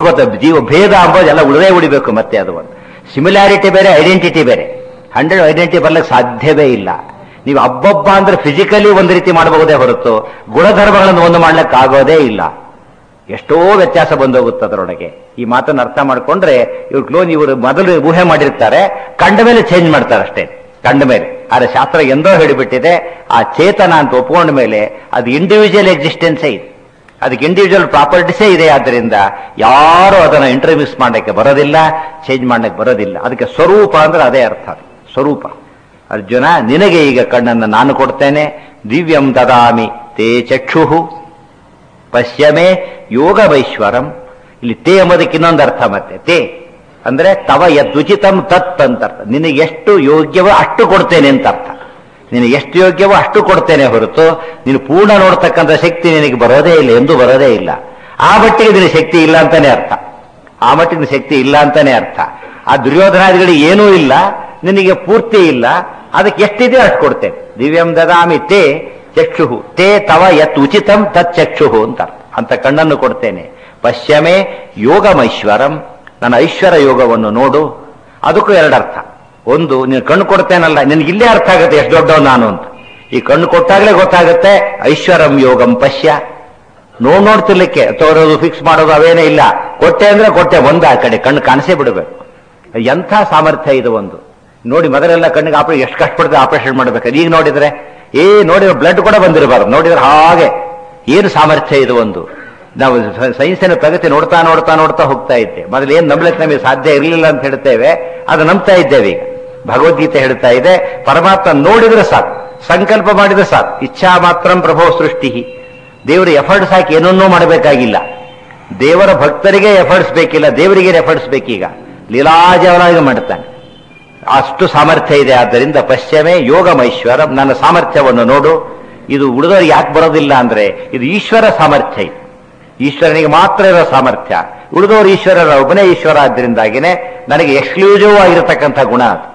ಗೊತ್ತಾ, ಜೀವ ಭೇದ ಅಂಬೋದು ಎಲ್ಲ ಉಳಿದೇ ಉಳಿಬೇಕು. ಮತ್ತೆ ಅದು ಒಂದು ಸಿಮಿಲಾರಿಟಿ ಬೇರೆ, ಐಡೆಂಟಿಟಿ ಬೇರೆ. 100 ಐಡೆಂಟಿಟಿ ಬರ್ಲಿಕ್ಕೆ ಸಾಧ್ಯವೇ ಇಲ್ಲ. ನೀವು ಅಬ್ಬಬ್ಬ ಅಂದ್ರೆ ಫಿಸಿಕಲಿ ಒಂದು ರೀತಿ ಮಾಡಬಹುದೇ ಹೊರತು ಗುಣಧರ್ಮಗಳನ್ನು ಒಂದು ಮಾಡ್ಲಿಕ್ಕೆ ಆಗೋದೇ ಇಲ್ಲ. ಎಷ್ಟೋ ವ್ಯತ್ಯಾಸ ಬಂದೋಗುತ್ತೆ ಅದರೊಳಗೆ. ಈ ಮಾತನ್ನು ಅರ್ಥ ಮಾಡ್ಕೊಂಡ್ರೆ ಇವರು ಮೊದಲು ಊಹೆ ಮಾಡಿರ್ತಾರೆ, ಕಂಡ ಮೇಲೆ ಚೇಂಜ್ ಮಾಡ್ತಾರೆ ಅಷ್ಟೇ, ಕಂಡ ಮೇಲೆ. ಆದ್ರೆ ಶಾಸ್ತ್ರ ಎಂದೋ ಹೇಳಿಬಿಟ್ಟಿದೆ, ಆ ಚೇತನ ಅಂತ ಒಪ್ಕೊಂಡ ಮೇಲೆ ಅದು ಇಂಡಿವಿಜುವಲ್ ಎಕ್ಸಿಸ್ಟೆನ್ಸೇ ಇದೆ, ಅದಕ್ಕೆ ಇಂಡಿವಿಜುವಲ್ ಪ್ರಾಪರ್ಟೀಸೇ ಇದೆ. ಆದ್ದರಿಂದ ಯಾರು ಅದನ್ನು ಇಂಟರ್ವ್ಯೂಸ್ ಮಾಡಕ್ಕೆ ಬರೋದಿಲ್ಲ, ಚೇಂಜ್ ಮಾಡಕ್ಕೆ ಬರೋದಿಲ್ಲ. ಅದಕ್ಕೆ ಸ್ವರೂಪ ಅಂದ್ರೆ ಅದೇ ಅರ್ಥ, ಸ್ವರೂಪ. ಅರ್ಜುನ, ನಿನಗೆ ಈಗ ಕಣ್ಣನ್ನು ನಾನು ಕೊಡ್ತೇನೆ. ದಿವ್ಯಂ ದದಾಮಿ ತೇ ಚಕ್ಷುಹು ಪಶ್ಯಮೇ ಯೋಗವೈಶ್ವರಂ. ಇಲ್ಲಿ ತೇ ಎಂಬುದಕ್ಕೆ ಇನ್ನೊಂದು ಅರ್ಥ. ಮತ್ತೆ ತೇ ಅಂದ್ರೆ ತವ ಯದ್ವುಚಿತಂ ತತ್ ಅಂತ ಅರ್ಥ. ನಿನಗೆ ಎಷ್ಟು ಯೋಗ್ಯವೋ ಅಷ್ಟು ಕೊಡ್ತೇನೆ ಅಂತ ಅರ್ಥ. ನಿನಗೆ ಎಷ್ಟು ಯೋಗ್ಯವೋ ಅಷ್ಟು ಕೊಡ್ತೇನೆ ಹೊರತು ನೀನು ಪೂರ್ಣ ನೋಡ್ತಕ್ಕಂಥ ಶಕ್ತಿ ನಿನಗೆ ಬರೋದೇ ಇಲ್ಲ, ಎಂದು ಬರೋದೇ ಇಲ್ಲ. ಆ ಮಟ್ಟಿಗೆ ನಿನಗೆ ಶಕ್ತಿ ಇಲ್ಲ ಅಂತಾನೆ ಅರ್ಥ, ಆ ಮಟ್ಟಿಗೆ ಶಕ್ತಿ ಇಲ್ಲ ಅಂತಾನೆ ಅರ್ಥ. ಆ ದುರ್ಯೋಧನಾದಿಗಳಿಗೆ ಏನೂ ಇಲ್ಲ, ನಿನಗೆ ಪೂರ್ತಿ ಇಲ್ಲ, ಅದಕ್ಕೆ ಎಷ್ಟಿದೆ ಅಷ್ಟು ಕೊಡ್ತೇನೆ. ದಿವ್ಯಂ ದದಾಮಿ ತೇ ಚಕ್ಷುಹು ತೇ ತವ ಯತ್ ಉಚಿತಂ ತತ್ ಚಕ್ಷುಹು ಅಂತ ಅರ್ಥ. ಅಂತ ಕಣ್ಣನ್ನು ಕೊಡ್ತೇನೆ. ಪಶ್ಯಮೇ ಯೋಗಮೈಶ್ವರಂ, ನನ್ನ ಐಶ್ವರ್ಯ ಯೋಗವನ್ನು ನೋಡು. ಅದಕ್ಕೂ ಎರಡು ಅರ್ಥ. ಒಂದು, ನೀನು ಕಣ್ಣು ಕೊಡ್ತೇನಲ್ಲ, ನಿನಗೆ ಇಲ್ಲೇ ಅರ್ಥ ಆಗುತ್ತೆ ಎಷ್ಟು ದೊಡ್ಡವ್ ನಾನು ಅಂತ. ಈ ಕಣ್ಣು ಕೊಟ್ಟಾಗಲೇ ಗೊತ್ತಾಗುತ್ತೆ ಐಶ್ವರಂ ಯೋಗಂ ಪಶ್ಯ. ನೋಡ್ತಿರ್ಲಿಕ್ಕೆ ತೋರೋದು ಫಿಕ್ಸ್ ಮಾಡೋದು ಅವೇನೇ ಇಲ್ಲ. ಕೊಟ್ಟೆ ಅಂದ್ರೆ ಕೊಟ್ಟೆ, ಒಂದು ಆ ಕಡೆ ಕಣ್ಣು ಕಾಣಿಸೇ ಬಿಡಬೇಕು. ಎಂಥ ಸಾಮರ್ಥ್ಯ ಇದು ಒಂದು. ನೋಡಿ, ಮೊದಲೆಲ್ಲ ಕಣ್ಣಿಗೆ ಎಷ್ಟು ಕಷ್ಟಪಡ್ತದೆ ಆಪರೇಷನ್ ಮಾಡಬೇಕಾದ್ರೆ. ಈಗ ನೋಡಿದ್ರೆ ನೋಡಿದ್ರೆ ಬ್ಲಡ್ ಕೂಡ ಬಂದಿರಬಾರ್ದು, ನೋಡಿದ್ರೆ ಹಾಗೆ. ಏನು ಸಾಮರ್ಥ್ಯ ಇದು ಒಂದು. ನಾವು ಸೈನ್ಸಿನ ಪ್ರಗತಿ ನೋಡ್ತಾ ನೋಡ್ತಾ ನೋಡ್ತಾ ಹೋಗ್ತಾ ಇದ್ದೆ. ಮೊದಲು ಏನು ನಂಬಲಿಕ್ಕೆ ನಮಗೆ ಸಾಧ್ಯ ಇರಲಿಲ್ಲ ಅಂತ ಹೇಳ್ತೇವೆ, ಅದು ನಂಬ್ತಾ ಇದ್ದೇವೆ ಈಗ. ಭಗವದ್ಗೀತೆ ಹೇಳ್ತಾ ಇದೆ, ಪರಮಾತ್ಮ ನೋಡಿದ್ರೆ ಸಾಕು, ಸಂಕಲ್ಪ ಮಾಡಿದ್ರೆ ಸಾಕು. ಇಚ್ಛಾ ಮಾತ್ರಂ ಪ್ರಭೋ ಸೃಷ್ಟಿ. ದೇವರು ಎಫರ್ಟ್ಸ್ ಹಾಕಿ ಏನನ್ನೂ ಮಾಡಬೇಕಾಗಿಲ್ಲ. ದೇವರ ಭಕ್ತರಿಗೆ ಎಫರ್ಟ್ಸ್ ಬೇಕಿಲ್ಲ, ದೇವರಿಗೆ ಎಫರ್ಟ್ಸ್ ಬೇಕೀಗ. ಲೀಲಾಜವನಾಗಿ ಮಾಡ್ತಾನೆ, ಅಷ್ಟು ಸಾಮರ್ಥ್ಯ ಇದೆ. ಆದ್ದರಿಂದ ಪಶ್ಚಿಮೇ ಯೋಗಮೈಶ್ವರಂ, ನನ್ನ ಸಾಮರ್ಥ್ಯವನ್ನು ನೋಡು. ಇದು ಉಳಿದವರು ಯಾಕೆ ಬರೋದಿಲ್ಲ ಅಂದ್ರೆ ಇದು ಈಶ್ವರ ಸಾಮರ್ಥ್ಯ. ಈಶ್ವರನಿಗೆ ಮಾತ್ರ ಇರೋ ಸಾಮರ್ಥ್ಯ. ಉಳಿದವರು ಈಶ್ವರರ ಒಬ್ಬನೇ ಈಶ್ವರ. ಆದ್ದರಿಂದಾಗಿನೇ ನನಗೆ ಎಕ್ಸ್ಕ್ಲೂಸಿವ್ ಆಗಿರತಕ್ಕಂಥ ಗುಣ ಅದು.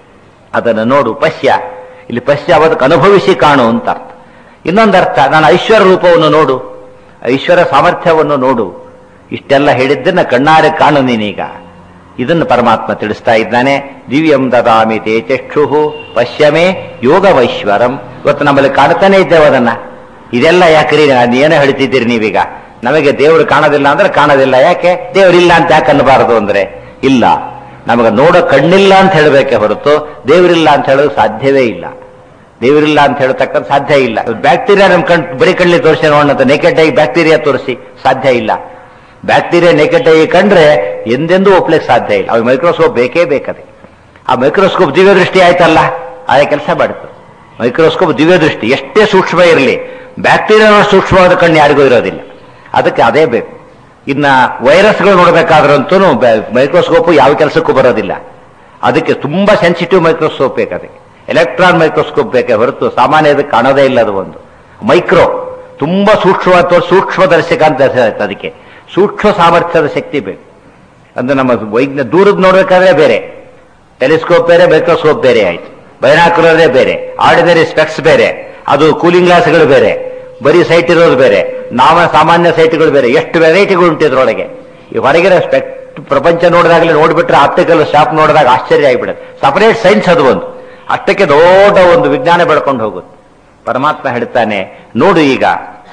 ಅದನ್ನು ನೋಡು. ಪಶ್ಯ, ಇಲ್ಲಿ ಪಶ್ಯ ಅದಕ್ಕೆ ಅನುಭವಿಸಿ ಕಾಣು ಅಂತ ಅರ್ಥ. ಇನ್ನೊಂದು ಅರ್ಥ, ನಾನು ಐಶ್ವರ್ಯ ರೂಪವನ್ನು ನೋಡು, ಐಶ್ವರ್ಯ ಸಾಮರ್ಥ್ಯವನ್ನು ನೋಡು. ಇಷ್ಟೆಲ್ಲ ಹೇಳಿದ್ದನ್ನ ಕಣ್ಣಾರೆ ಕಾಣು ನೀನೀಗ. ಇದನ್ನು ಪರಮಾತ್ಮ ತಿಳಿಸ್ತಾ ಇದ್ದಾನೆ. ದಿವ್ಯಂ ದದಾಮಿ ತೇ ಚಕ್ಷುಹು ಪಶ್ಯಮೇ ಯೋಗವೈಶ್ವರಂ. ಇವತ್ತು ನಮ್ಮಲ್ಲಿ ಕಾಣ್ತಾನೆ ಇದ್ದೇವೆ ಅದನ್ನ. ಇದೆಲ್ಲ ಯಾಕ್ರಿ ಏನೋ ಹೇಳ್ತಿದ್ದೀರಿ ನೀವೀಗ? ನಮಗೆ ದೇವರು ಕಾಣೋದಿಲ್ಲ ಅಂದ್ರೆ ಕಾಣೋದಿಲ್ಲ. ಯಾಕೆ ದೇವರಿಲ್ಲ ಅಂತ ಯಾಕೆ ಅನ್ನಬಾರದು ಅಂದ್ರೆ ಇಲ್ಲ, ನಮಗೆ ನೋಡೋ ಕಣ್ಣಿಲ್ಲ ಅಂತ ಹೇಳಬೇಕೆ ಹೊರತು ದೇವರಿಲ್ಲ ಅಂತ ಹೇಳೋದು ಸಾಧ್ಯವೇ ಇಲ್ಲ. ದೇವರಿಲ್ಲ ಅಂತ ಹೇಳ್ತಕ್ಕಂಥ ಸಾಧ್ಯ ಇಲ್ಲ. ಬ್ಯಾಕ್ಟೀರಿಯಾ ನಮ್ ಬರೀ ಕಣ್ಣಲ್ಲಿ ತೋರಿಸಿ ನೋಡೋಣ, ನೆಕೆಟ್ ಆಗಿ ಬ್ಯಾಕ್ಟೀರಿಯಾ ತೋರಿಸಿ ಸಾಧ್ಯ ಇಲ್ಲ. ಬ್ಯಾಕ್ಟೀರಿಯಾ ನೆಕೆಟ್ ಆಗಿ ಕಂಡ್ರೆ ಎಂದೆಂದೂ ಒಪ್ಲಿಕ್ಕೆ ಸಾಧ್ಯ ಇಲ್ಲ. ಅವ್ರಿಗೆ ಮೈಕ್ರೋಸ್ಕೋಪ್ ಬೇಕೇ ಬೇಕದೆ. ಆ ಮೈಕ್ರೋಸ್ಕೋಪ್ ದಿವ್ಯ ದೃಷ್ಟಿ ಆಯ್ತಲ್ಲ, ಅದೇ ಕೆಲಸ ಮಾಡುತ್ತೆ. ಮೈಕ್ರೋಸ್ಕೋಪ್ ದಿವ್ಯ ದೃಷ್ಟಿ ಎಷ್ಟೇ ಸೂಕ್ಷ್ಮ ಇರಲಿ, ಬ್ಯಾಕ್ಟೀರಿಯಾ ಸೂಕ್ಷ್ಮವಾದ ಕಣ್ಣು ಯಾರಿಗೂ ಇರೋದಿಲ್ಲ. ಅದಕ್ಕೆ ಅದೇ ಬೇಕು. ಇನ್ನ ವೈರಸ್ಗಳು ನೋಡ್ಬೇಕಾದ್ರಂತೂ ಮೈಕ್ರೋಸ್ಕೋಪ್ ಯಾವ ಕೆಲಸಕ್ಕೂ ಬರೋದಿಲ್ಲ. ಅದಕ್ಕೆ ತುಂಬಾ ಸೆನ್ಸಿಟಿವ್ ಮೈಕ್ರೋಸ್ಕೋಪ್ ಬೇಕು. ಅದಕ್ಕೆ ಎಲೆಕ್ಟ್ರಾನ್ ಮೈಕ್ರೋಸ್ಕೋಪ್ ಬೇಕೇ ಹೊರತು ಸಾಮಾನ್ಯ ಅದಕ್ಕೆ ಕಾಣೋದೇ ಇಲ್ಲ. ಅದು ಒಂದು ಮೈಕ್ರೋ, ತುಂಬಾ ಸೂಕ್ಷ್ಮ ಸೂಕ್ಷ್ಮದರ್ಶಕ ಅಂತ ಅದಕ್ಕೆ ಸೂಕ್ಷ್ಮ ಸಾಮರ್ಥ್ಯದ ಶಕ್ತಿ ಬೇಕು. ಅಂದ್ರೆ ನಮ್ಮ ದೂರದ್ದು ನೋಡ್ಬೇಕಾದ್ರೆ ಬೇರೆ, ಟೆಲಿಸ್ಕೋಪ್ ಬೇರೆ, ಮೈಕ್ರೋಸ್ಕೋಪ್ ಬೇರೆ ಆಯ್ತು, ಬೈನಾಕ್ಯುಲರೇ ಬೇರೆ, ಆರ್ಡಿನರಿ ಸ್ಪೆಕ್ಸ್ ಬೇರೆ, ಅದು ಕೂಲಿಂಗ್ ಗ್ಲಾಸ್ಗಳು ಬೇರೆ, ಬರೀ ಸೈಟ್ ಇರೋದು ಬೇರೆ, ಸಾಮಾನ್ಯ ಸೈಟ್ಗಳು ಬೇರೆ. ಎಷ್ಟು ವೆರೈಟಿಗಳು ಉಂಟು ಇದ್ರೊಳಗೆ. ಈ ಹೊರಗಿನ ಪ್ರಪಂಚ ನೋಡಿದಾಗಲೇ ನೋಡ್ಬಿಟ್ರೆ ಆಪ್ಟಿಕಲ್ ಶಾಪ್ ನೋಡಿದಾಗ ಆಶ್ಚರ್ಯ ಆಗಿಬಿಡುತ್ತೆ. ಸಪರೇಟ್ ಸೈನ್ಸ್ ಅದು ಒಂದು. ಅಷ್ಟಕ್ಕೆ ದೊಡ್ಡ ಒಂದು ವಿಜ್ಞಾನ ಬೆಳ್ಕೊಂಡು ಹೋಗುತ್ತೆ. ಪರಮಾತ್ಮ ಹೇಳ್ತಾನೆ, ನೋಡು ಈಗ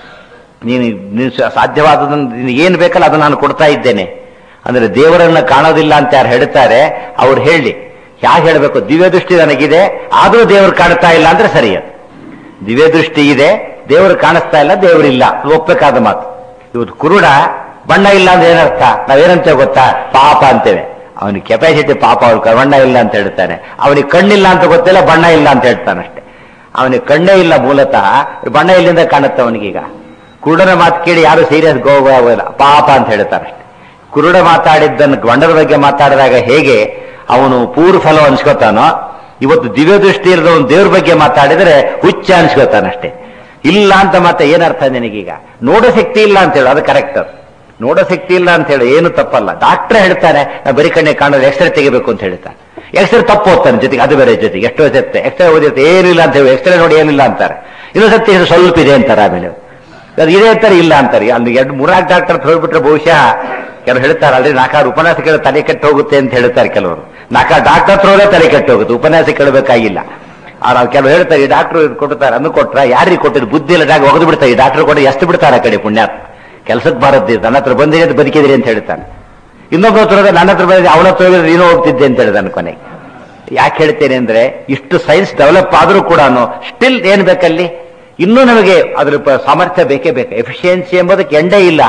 ನೀನು ಸಾಧ್ಯವಾದದನ್ನು ಏನು ಬೇಕಲ್ಲ ಅದನ್ನು ನಾನು ಕೊಡ್ತಾ ಇದ್ದೇನೆ. ಅಂದ್ರೆ ದೇವರನ್ನ ಕಾಣೋದಿಲ್ಲ ಅಂತ ಯಾರು ಹೇಳ್ತಾರೆ ಅವ್ರು ಹೇಳಿ, ಹೇಗೆ ಹೇಳಬೇಕು? ದಿವ್ಯ ದೃಷ್ಟಿ ನನಗಿದೆ, ಆದರೂ ದೇವರು ಕಾಣ್ತಾ ಇಲ್ಲ ಅಂದ್ರೆ ಸರಿ. ಅದು ದಿವ್ಯ ದೃಷ್ಟಿ ಇದೆ, ದೇವರು ಕಾಣಿಸ್ತಾ ಇಲ್ಲ, ದೇವರಿಲ್ಲ, ಒಪ್ಪಬೇಕಾದ ಮಾತು. ಇವತ್ತು ಕುರುಡ ಬಣ್ಣ ಇಲ್ಲ ಅಂದ್ರೆ ಏನರ್ಥ? ನಾವೇನಂತೇವೆ ಗೊತ್ತಾ? ಪಾಪ ಅಂತೇವೆ. ಅವನಿಗೆ ಕೆಪಾಸಿಟಿ ಪಾಪ, ಅವ್ರ ಬಣ್ಣ ಇಲ್ಲ ಅಂತ ಹೇಳ್ತಾನೆ. ಅವನಿಗೆ ಕಣ್ಣಿಲ್ಲ ಅಂತ ಗೊತ್ತಿಲ್ಲ, ಬಣ್ಣ ಇಲ್ಲ ಅಂತ ಹೇಳ್ತಾನಷ್ಟೇ. ಅವನಿಗೆ ಕಣ್ಣೇ ಇಲ್ಲ, ಮೂಲತಃ ಬಣ್ಣ ಇಲ್ಲಿಂದ ಕಾಣುತ್ತೆ ಅವನಿಗೀಗ. ಕುರುಡನ ಮಾತು ಕೇಳಿ ಯಾರು ಸೀರಿಯಸ್ ಗೋಗೋಲ್ಲ, ಪಾಪ ಅಂತ ಹೇಳ್ತಾರಷ್ಟೆ. ಕುರುಡ ಮಾತಾಡಿದ್ದನ್ನು ಗಂಡರ ಬಗ್ಗೆ ಮಾತಾಡಿದಾಗ ಹೇಗೆ ಅವನು ಪೂರ್ ಫಲ ಅನ್ಸ್ಕೋತಾನೋ, ಇವತ್ತು ದಿವ್ಯ ದೃಷ್ಟಿ ಇಲ್ಲದ ಒಂದು ದೇವ್ರ ಬಗ್ಗೆ ಮಾತಾಡಿದ್ರೆ ಹುಚ್ಚ ಅನ್ಸ್ಕೋತಾನಷ್ಟೇ. ಇಲ್ಲ ಅಂತ ಮತ್ತೆ ಏನರ್ಥ ನಿನಗೀಗ? ನೋಡೋ ಶಕ್ತಿ ಇಲ್ಲ ಅಂತ ಹೇಳು, ಅದು ಕರೆಕ್ಟ್. ಅದು ನೋಡೋ ಶಕ್ತಿ ಇಲ್ಲ ಅಂತ ಹೇಳಿ ಏನು ತಪ್ಪಲ್ಲ. ಡಾಕ್ಟ್ರೇ ಹೇಳ್ತಾನೆ ನಾ ಬರೀ ಕಣ್ಣೆ ಕಾಣೋದು, ಎಕ್ಸ್ರೇ ತೆಗಿಬೇಕು ಅಂತ ಹೇಳ್ತಾನೆ. ಎಕ್ಸ್ರೇ ತಪ್ಪು ಓದ್ತಾನೆ ಜೊತೆಗೆ, ಅದು ಬೇರೆ ಜೊತೆಗೆ ಎಷ್ಟೋ ಜೊತೆ ಎಕ್ಸ್ರೇ ಓದಿರುತ್ತೆ, ಏನಿಲ್ಲ ಅಂತ ಹೇಳಿ ಎಕ್ಸ್ರೇ ನೋಡಿ ಏನಿಲ್ಲ ಅಂತಾರೆ. ಇನ್ನೊಂದ್ಸತಿ ಸ್ವಲ್ಪ ಇದೆ ಅಂತಾರೆ, ಆಮೇಲೆ ಅದು ಇದೆ ಅಂತಾರೆ, ಇಲ್ಲ ಅಂತಾರೆ. ಅಲ್ಲಿ 2-3 ಡಾಕ್ಟರ್ ಹೋಗ್ಬಿಟ್ರೆ ಬಹುಶಃ ಕೆಲವರು ಹೇಳ್ತಾರೆ ಅಲ್ಲಿ ನಾಲ್ಕಾರು ಉಪನ್ಯಾಸ ಕೇಳ ತಲೆ ಕೆಟ್ಟು ಹೋಗುತ್ತೆ ಅಂತ ಹೇಳ್ತಾರೆ ಕೆಲವರು. ನಾಲ್ಕಾರು ಡಾಕ್ಟರ್ ಹತ್ರ ಹೋದ್ರೆ ತಲೆ ಕೆಟ್ಟು ಹೋಗುತ್ತೆ, ಉಪನ್ಯಾಸ ಕೇಳಬೇಕಾಗಿಲ್ಲ. ಕೆಲವರು ಹೇಳ್ತಾರೆ ಈ ಡಾಕ್ಟರ್ ಕೊಡ್ತಾರೆ ಅನ್ನು ಕೊಟ್ರ ಯಾರಿಗೆ ಕೊಟ್ಟಿದ್ದು ಬುದ್ಧಿ ಇಲ್ಲ ಡಾಕ್ಟರ್ ಒಗೆದು ಬಿಡ್ತಾರೆ. ಈ ಡಾಕ್ಟರ್ ಕೊಟ್ಟು ಎಷ್ಟು ಬಿಡ್ತಾರೆ ಆ ಕಡೆ ಪುಣ್ಯಾತ್ಮ, ಕೆಲಸಕ್ಕೆ ಬರದ್ದಿ ನನ್ನ ಹತ್ರ ಬಂದಿರಿ ಅಂತ ಬದುಕಿದ್ರಿ ಅಂತ ಹೇಳ್ತಾನೆ. ಇನ್ನೊಬ್ಬ ಹತ್ರ ನನ್ನ ಹತ್ರ ಬಂದಿದೆ ಅವನ ಹತ್ರ ಹೋಗಿದ್ರೆ ನೀನು ಹೋಗ್ತಿದ್ದೆ ಅಂತ ಹೇಳಿದಾನೆ ಕೊನೆಗೆ. ಯಾಕೆ ಹೇಳ್ತೇನೆ ಅಂದ್ರೆ ಇಷ್ಟು ಸೈನ್ಸ್ ಡೆವಲಪ್ ಆದ್ರೂ ಕೂಡ ಸ್ಟಿಲ್ ಏನ್ ಬೇಕಲ್ಲಿ ಇನ್ನೂ ನಮಗೆ ಅದ್ರ ಸಾಮರ್ಥ್ಯ ಬೇಕೇ ಬೇಕು. ಎಫಿಷಿಯನ್ಸಿ ಎಂಬುದಕ್ಕೆ ಎಂಡೇ ಇಲ್ಲ.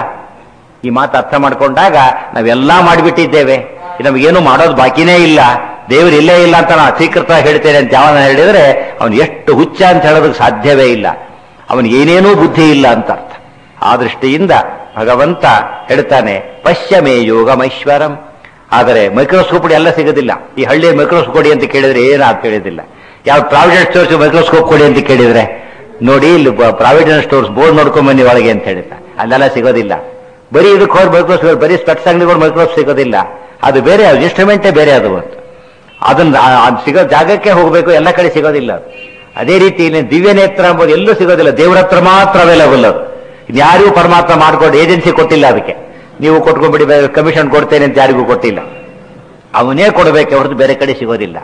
ಈ ಮಾತು ಅರ್ಥ ಮಾಡ್ಕೊಂಡಾಗ ನಾವೆಲ್ಲಾ ಮಾಡಿಬಿಟ್ಟಿದ್ದೇವೆ, ನಮಗೇನು ಮಾಡೋದು ಬಾಕಿನೇ ಇಲ್ಲ, ದೇವರು ಇಲ್ಲೇ ಇಲ್ಲ ಅಂತ ನಾನು ಅಧಿಕೃತ ಹೇಳ್ತೇನೆ ಅಂತ ಯಾವನ ಹೇಳಿದ್ರೆ ಅವನು ಎಷ್ಟು ಹುಚ್ಚ ಅಂತ ಹೇಳೋದಕ್ಕೆ ಸಾಧ್ಯವೇ ಇಲ್ಲ. ಅವನಿಗೆ ಏನೇನೂ ಬುದ್ಧಿ ಇಲ್ಲ ಅಂತ ಅರ್ಥ. ಆ ದೃಷ್ಟಿಯಿಂದ ಭಗವಂತ ಹೇಳ್ತಾನೆ ಪಶ್ಯಮೇ ಯೋಗಮೈಶ್ವರಂ. ಆದರೆ ಮೈಕ್ರೋಸ್ಕೋಪ್ ಎಲ್ಲ ಸಿಗೋದಿಲ್ಲ. ಈ ಹಳ್ಳಿಯ ಮೈಕ್ರೋಸ್ಕೋಪ್ ಕೊಡಿ ಅಂತ ಕೇಳಿದ್ರೆ ಏನಾದ್ರು ಕೇಳಿದಿಲ್ಲ. ಯಾವ ಪ್ರಾವಿಡೆಂಟ್ ಸ್ಟೋರ್ಸ್ ಮೈಕ್ರೋಸ್ಕೋಪ್ ಕೊಡಿ ಅಂತ ಕೇಳಿದ್ರೆ ನೋಡಿ ಇಲ್ಲಿ ಪ್ರಾವಿಡೆಂಟ್ ಸ್ಟೋರ್ಸ್ ಬೋರ್ಡ್ ನೋಡ್ಕೊಂಡ್ ಬನ್ನಿ ಒಳಗೆ ಅಂತ ಹೇಳಿದ, ಅಲ್ಲೆಲ್ಲ ಸಿಗೋದಿಲ್ಲ. ಬರೀ ಇದಕ್ಕೆ ಹೋಗಿ ಮೈಕ್ರೋಸ್ಕೋಪ್, ಬರೀ ಸ್ಪೆಕ್ಸ್ ಅಂಗಡಿಗಳು ಮೈಕ್ರೋಸ್ಕೋಪ್ ಸಿಗೋದಿಲ್ಲ. ಅದು ಬೇರೆ, ಅದು ಇನ್ಸ್ಟ್ರೂಮೆಂಟೇ ಬೇರೆ ಅದು ಅಂತ. ಅದನ್ನ ಸಿಗೋ ಜಾಗಕ್ಕೆ ಹೋಗಬೇಕು, ಎಲ್ಲ ಕಡೆ ಸಿಗೋದಿಲ್ಲ. ಅದೇ ರೀತಿ ದಿವ್ಯ ನೇತ್ರ ಎಂಬುದು ಎಲ್ಲೂ ಸಿಗೋದಿಲ್ಲ, ದೇವರ ಹತ್ರ ಮಾತ್ರ ಅವೈಲಬಲ್ ಅದು. ಯಾರಿಗೂ ಪರಮಾತ್ಮ ಮಾಡ್ಕೊಂಡು ಏಜೆನ್ಸಿ ಕೊಟ್ಟಿಲ್ಲ ಅದಕ್ಕೆ. ನೀವು ಕೊಟ್ಕೊಂಡ್ಬಿಡಿ ಕಮಿಷನ್ ಕೊಡ್ತೇನೆ ಅಂತ ಯಾರಿಗೂ ಕೊಟ್ಟಿಲ್ಲ, ಅವನೇ ಕೊಡಬೇಕೆ ಹೊರತು ಬೇರೆ ಕಡೆ ಸಿಗೋದಿಲ್ಲ.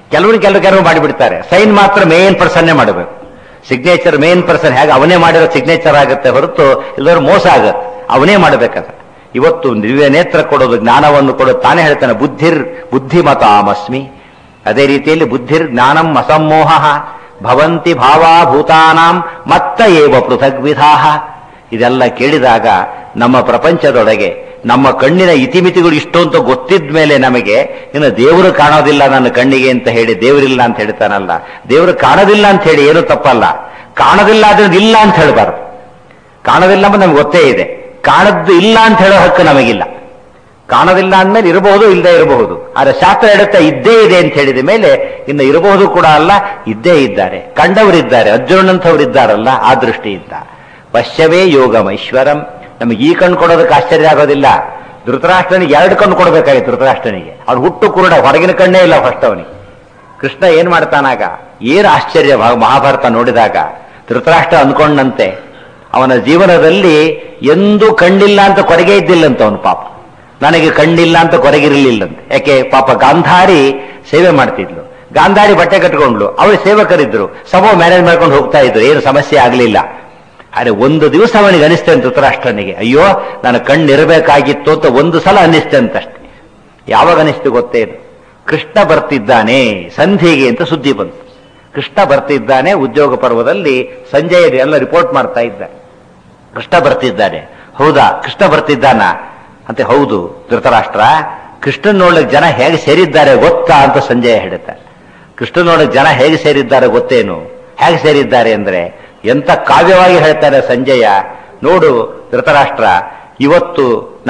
ಕೆಲವರು ಮಾಡಿಬಿಡ್ತಾರೆ. ಸೈನ್ ಮಾತ್ರ ಮೇನ್ ಪರ್ಸನ್ನೇ ಮಾಡಬೇಕು, ಸಿಗ್ನೇಚರ್ ಮೇನ್ ಪರ್ಸನ್ ಹೇಗೆ ಅವನೇ ಮಾಡಿರೋ ಸಿಗ್ನೇಚರ್ ಆಗುತ್ತೆ ಹೊರತು ಎಲ್ಲರೂ ಮೋಸ ಆಗುತ್ತೆ, ಅವನೇ ಮಾಡಬೇಕಂತ. ಇವತ್ತು ದಿವ್ಯ ನೇತ್ರ ಕೊಡೋದು, ಜ್ಞಾನವನ್ನು ಕೊಡೋದು ತಾನೇ ಹೇಳ್ತಾನೆ ಬುದ್ಧಿಮತಾಮಸ್ಮಿ. ಅದೇ ರೀತಿಯಲ್ಲಿ ಬುದ್ಧಿರ್ ಜ್ಞಾನಂ ಅಸಮ್ಮೋಹ ಭವಂತಿ ಭಾವಾಭೂತಾನಾಂ ಮತ್ತ ಏವ ಪೃಥಗ್ವಿಧಾಹ. ಇದೆಲ್ಲ ಕೇಳಿದಾಗ ನಮ್ಮ ಪ್ರಪಂಚದೊಳಗೆ ನಮ್ಮ ಕಣ್ಣಿನ ಇತಿಮಿತಿಗಳು ಇಷ್ಟು ಅಂತ ಗೊತ್ತಿದ ಮೇಲೆ ನಮಗೆ ಇನ್ನು ದೇವರು ಕಾಣೋದಿಲ್ಲ ನನ್ನ ಕಣ್ಣಿಗೆ ಅಂತ ಹೇಳಿ ದೇವರಿಲ್ಲ ಅಂತ ಹೇಳ್ತಾನಲ್ಲ. ದೇವರು ಕಾಣೋದಿಲ್ಲ ಅಂತ ಹೇಳಿ ಏನು ತಪ್ಪಲ್ಲ, ಕಾಣೋದಿಲ್ಲ ಆದ್ರೆ ಇಲ್ಲ ಅಂತ ಹೇಳಬಾರ್ದು. ಕಾಣೋದಿಲ್ಲ ಅಂತ ನಮ್ಗೆ ಗೊತ್ತೇ ಇದೆ, ಕಾಣದ್ದು ಇಲ್ಲ ಅಂತ ಹೇಳೋ ಹಕ್ಕು ನಮಗಿಲ್ಲ. ಕಾಣೋದಿಲ್ಲ ಅಂದ್ಮೇಲೆ ಇರಬಹುದು, ಇಲ್ಲದೆ ಇರಬಹುದು. ಆದ್ರೆ ಶಾಸ್ತ್ರ ಹೇಳುತ್ತಾ ಇದ್ದೇ ಇದೆ ಅಂತ ಹೇಳಿದ ಮೇಲೆ ಇನ್ನು ಇರಬಹುದು ಕೂಡ ಅಲ್ಲ, ಇದ್ದೇ ಇದ್ದಾರೆ, ಕಂಡವರಿದ್ದಾರೆ, ಅರ್ಜುನಂಥವರಿದ್ದಾರಲ್ಲ. ಆ ದೃಷ್ಟಿಯಿಂದ ಪಶ್ಯವೇ ಯೋಗಮೈಶ್ವರಂ. ನಮಗೆ ಈ ಕಣ್ಣು ಕೊಡೋದಕ್ಕೆ ಆಶ್ಚರ್ಯ ಆಗೋದಿಲ್ಲ. ಧೃತರಾಷ್ಟ್ರನಿಗೆ 2 ಕಣ್ಣು ಕೊಡಬೇಕಾಗಿತ್ತು. ಧೃತರಾಷ್ಟ್ರನಿಗೆ ಅವ್ನು ಹುಟ್ಟು ಕುರುಡ, ಹೊರಗಿನ ಕಣ್ಣೇ ಇಲ್ಲ ಫಸ್ಟ್ ಅವನಿಗೆ. ಕೃಷ್ಣ ಏನ್ ಮಾಡ್ತಾನಾಗ, ಏನು ಆಶ್ಚರ್ಯ ಮಹಾಭಾರತ ನೋಡಿದಾಗ. ಧೃತರಾಷ್ಟ್ರ ಅಂದ್ಕೊಂಡಂತೆ ಅವನ ಜೀವನದಲ್ಲಿ ಎಂದೂ ಕಣ್ಣಿಲ್ಲ ಅಂತ ಕೊರಗೆ ಇದ್ದಿಲ್ಲಂತ ಅವನು. ಪಾಪ ನನಗೆ ಕಣ್ಣಿಲ್ಲ ಅಂತ ಕೊರಗಿರಲಿಲ್ಲಂತೆ. ಯಾಕೆ ಪಾಪ ಗಾಂಧಾರಿ ಸೇವೆ ಮಾಡ್ತಿದ್ಲು, ಗಾಂಧಾರಿ ಬಟ್ಟೆ ಕಟ್ಕೊಂಡ್ಲು, ಅವಳು ಸೇವಕರಿದ್ರು, ಸಮೂಹ ಮ್ಯಾನೇಜ್ ಮಾಡ್ಕೊಂಡು ಹೋಗ್ತಾ ಇದ್ರು, ಏನು ಸಮಸ್ಯೆ ಆಗಲಿಲ್ಲ. ಆದ್ರೆ ಒಂದು ದಿವಸ ಅವನಿಗೆ ಅನಿಸ್ತೆ ಅಂತ ಧೃತರಾಷ್ಟ್ರನಿಗೆ, ಅಯ್ಯೋ ನಾನು ಕಣ್ಣಿರಬೇಕಾಗಿತ್ತು ಅಂತ ಒಂದು ಸಲ ಅನ್ನಿಸ್ತೆ ಅಂತಷ್ಟೇ. ಯಾವಾಗ ಅನಿಸ್ತು ಗೊತ್ತೇನು, ಕೃಷ್ಣ ಬರ್ತಿದ್ದಾನೆ ಸಂಧಿಗೆ ಅಂತ ಸುದ್ದಿ ಬಂತು. ಕೃಷ್ಣ ಬರ್ತಿದ್ದಾನೆ ಉದ್ಯೋಗ ಪರ್ವದಲ್ಲಿ. ಸಂಜಯ್ ಎಲ್ಲ ರಿಪೋರ್ಟ್ ಮಾಡ್ತಾ ಇದ್ದಾರೆ, ಕೃಷ್ಣ ಬರ್ತಿದ್ದಾನೆ. ಹೌದಾ, ಕೃಷ್ಣ ಬರ್ತಿದ್ದಾನ ಅಂತ. ಹೌದು ಧೃತರಾಷ್ಟ್ರ, ಕೃಷ್ಣನ್ ನೋಡ್ಲಿಕ್ಕೆ ಜನ ಹೇಗೆ ಸೇರಿದ್ದಾರೆ ಗೊತ್ತಾ ಅಂತ ಸಂಜಯ್ ಹೇಳ್ತಾರೆ. ಕೃಷ್ಣ ನೋಡಕ್ ಜನ ಹೇಗೆ ಸೇರಿದ್ದಾರೆ ಗೊತ್ತೇನು? ಹೇಗೆ ಸೇರಿದ್ದಾರೆ ಅಂದ್ರೆ ಎಂತ ಕಾವ್ಯವಾಗಿ ಹೇಳ್ತಾರೆ ಸಂಜಯ. ನೋಡು ಧೃತರಾಷ್ಟ್ರ, ಇವತ್ತು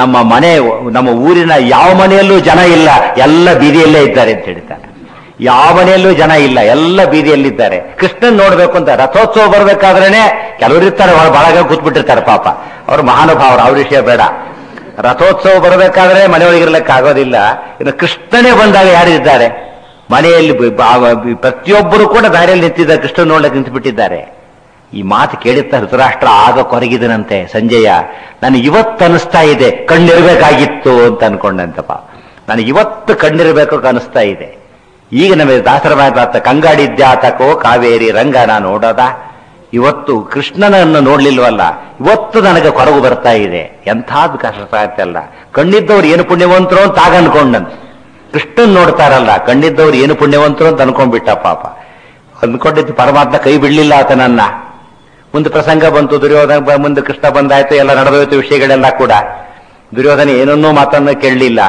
ನಮ್ಮ ಊರಿನ ಯಾವ ಮನೆಯಲ್ಲೂ ಜನ ಇಲ್ಲ, ಎಲ್ಲ ಬೀದಿಯಲ್ಲೇ ಇದ್ದಾರೆ ಅಂತ ಹೇಳ್ತಾರೆ. ಯಾವ ಮನೆಯಲ್ಲೂ ಜನ ಇಲ್ಲ, ಎಲ್ಲ ಬೀದಿಯಲ್ಲಿದ್ದಾರೆ. ಕೃಷ್ಣನ್ ನೋಡ್ಬೇಕು ಅಂತ ರಥೋತ್ಸವ ಬರ್ಬೇಕಾದ್ರೇನೆ ಕೆಲವರು ಇರ್ತಾರೆ, ಬಳಗ ಕೂತ್ಬಿಟ್ಟಿರ್ತಾರೆ ಪಾಪ, ಅವ್ರು ಮಹಾನುಭಾವರು, ಅವ್ರ ವಿಷಯ ಬೇಡ. ರಥೋತ್ಸವ ಬರಬೇಕಾದ್ರೆ ಮನೆಯೊಳಗಿರ್ಲಿಕ್ಕೆ ಆಗೋದಿಲ್ಲ. ಇನ್ನು ಕೃಷ್ಣನೇ ಬಂದಾಗ ಯಾರಿದ್ದಾರೆ ಮನೆಯಲ್ಲಿ? ಪ್ರತಿಯೊಬ್ಬರು ಕೂಡ ದಾರಿಯಲ್ಲಿ ನಿಂತಿದ್ದಾರೆ, ಕೃಷ್ಣ ನೋಡ್ಲಿಕ್ಕೆ ನಿಂತು ಬಿಟ್ಟಿದ್ದಾರೆ. ಈ ಮಾತು ಕೇಳುತ್ತಾ ಧೃತರಾಷ್ಟ್ರ ಆಗ ಕೊರಗಿದನಂತೆ. ಸಂಜಯ, ನನಗೆ ಇವತ್ತು ಅನಿಸ್ತಾ ಇದೆ ಕಣ್ಣಿರ್ಬೇಕಾಗಿತ್ತು ಅಂತ ಅನ್ಕೊಂಡಂತಪ್ಪ. ನನಗೆ ಇವತ್ತು ಕಣ್ಣಿರ್ಬೇಕು ಅನಿಸ್ತಾ ಇದೆ. ಈಗ ನಮಗೆ ದಾಸರ ಮಾತಾಡ್ತಾ ಕಂಗಾಡಿದ್ಯಾತಕೋ ಕಾವೇರಿ ರಂಗನ ನೋಡದ. ಇವತ್ತು ಕೃಷ್ಣನನ್ನು ನೋಡ್ಲಿಲ್ವಲ್ಲ, ಇವತ್ತು ನನಗೆ ಕೊರಗು ಬರ್ತಾ ಇದೆ. ಎಂಥದ್ದು ಕಷ್ಟ ಅಲ್ಲ. ಕಣ್ಣಿದ್ದವ್ರು ಏನು ಪುಣ್ಯವಂತರು ಅಂತ ಆಗ ಅನ್ಕೊಂಡಂತ. ಕೃಷ್ಣನ್ ನೋಡ್ತಾರಲ್ಲ, ಕಣ್ಣಿದ್ದವ್ರು ಏನು ಪುಣ್ಯವಂತರು ಅಂತ ಅನ್ಕೊಂಡ್ಬಿಟ್ಟ ಪಾಪ. ಅಂದ್ಕೊಂಡಿದ್ದು ಪರಮಾತ್ಮ ಕೈ ಬಿಡ್ಲಿಲ್ಲ ಆತನನ್ನ. ಮುಂದೆ ಪ್ರಸಂಗ ಬಂತು, ದುರ್ಯೋಧನ ಮುಂದೆ ಕೃಷ್ಣ ಬಂದಾಯ್ತು, ಎಲ್ಲ ನಡೆದೋಯ್ತು ವಿಷಯಗಳೆಲ್ಲ ಕೂಡ. ದುರ್ಯೋಧನ ಏನನ್ನೂ ಮಾತನ್ನ ಕೇಳಲಿಲ್ಲ.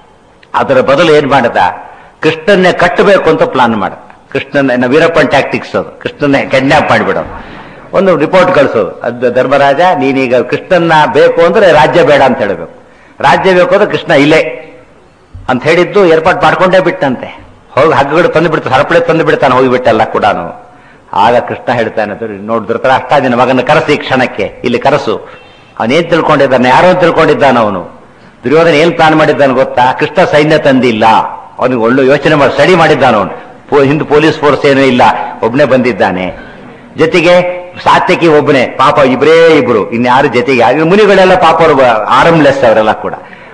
ಅದರ ಬದಲು ಏನ್ ಮಾಡದ, ಕೃಷ್ಣನ್ನೇ ಕಟ್ಟಬೇಕು ಅಂತ ಪ್ಲಾನ್ ಮಾಡ. ಕೃಷ್ಣನ ವೀರಪ್ಪನ್ ಟ್ಯಾಕ್ಟಿಕ್ಸ್ ಅದು. ಕೃಷ್ಣನ್ನೇ ಕಿಡ್ನಾಪ್ ಮಾಡಿಬಿಡೋದು, ಒಂದು ರಿಪೋರ್ಟ್ ಕಳಿಸೋದು. ಅದು ಧರ್ಮರಾಜ, ನೀನೀಗ ಕೃಷ್ಣನ್ನ ಬೇಕು ಅಂದ್ರೆ ರಾಜ್ಯ ಬೇಡ ಅಂತ ಹೇಳಬೇಕು, ರಾಜ್ಯ ಬೇಕು ಅಂದ್ರೆ ಕೃಷ್ಣ ಇಲ್ಲೇ ಅಂತ ಹೇಳಿದ್ದು ಏರ್ಪಾಟ್ ಮಾಡ್ಕೊಂಡೇ ಬಿಟ್ಟಂತೆ. ಹೋಗಿ ಹಗ್ಗಗಳು ತಂದು ಬಿಡ್ತಾನೆ, ಸರಪಳಿ ತಂದು ಬಿಡ್ತಾನೆ, ಹೋಗಿಬಿಟ್ಟೆಲ್ಲ ಕೂಡ. ಆಗ ಕೃಷ್ಣ ಹೇಳ್ತಾನೆ, ನೋಡ್ ಧೃತರಾಷ್ಟ್ರ, ನಿನ್ನ ಮಗನ ಕರೆಸಿ ಈ ಕ್ಷಣಕ್ಕೆ, ಇಲ್ಲಿ ಕರೆಸು. ಅವನೇನ್ ತಿಳ್ಕೊಂಡಿದ್ದಾನೆ, ಯಾರೋ ತಿಳ್ಕೊಂಡಿದ್ದಾನ ಅವನು. ದುರ್ಯೋಧನ ಏನ್ ಪ್ಲಾನ್ ಮಾಡಿದ್ದಾನೆ ಗೊತ್ತಾ? ಕೃಷ್ಣ ಸೈನ್ಯ ತಂದಿಲ್ಲ, ಅವನಿಗೆ ಒಳ್ಳೆ ಯೋಚನೆ ಮಾಡಿ ಸ್ಟಡಿ ಮಾಡಿದ್ದಾನ ಅವನು. ಹಿಂದೆ ಪೊಲೀಸ್ ಫೋರ್ಸ್ ಏನೂ ಇಲ್ಲ, ಒಬ್ಬನೇ ಬಂದಿದ್ದಾನೆ. ಜೊತೆಗೆ ಸಾತ್ಯಕಿ ಒಬ್ಬನೇ, ಪಾಪ ಇಬ್ರು, ಇನ್ಯಾರು ಜೊತೆಗೆ. ಮುನಿಗಳೆಲ್ಲ ಪಾಪ ಅವರು ಆರಂಲೆಸ್, ಅವರೆಲ್ಲ ಕೂಡ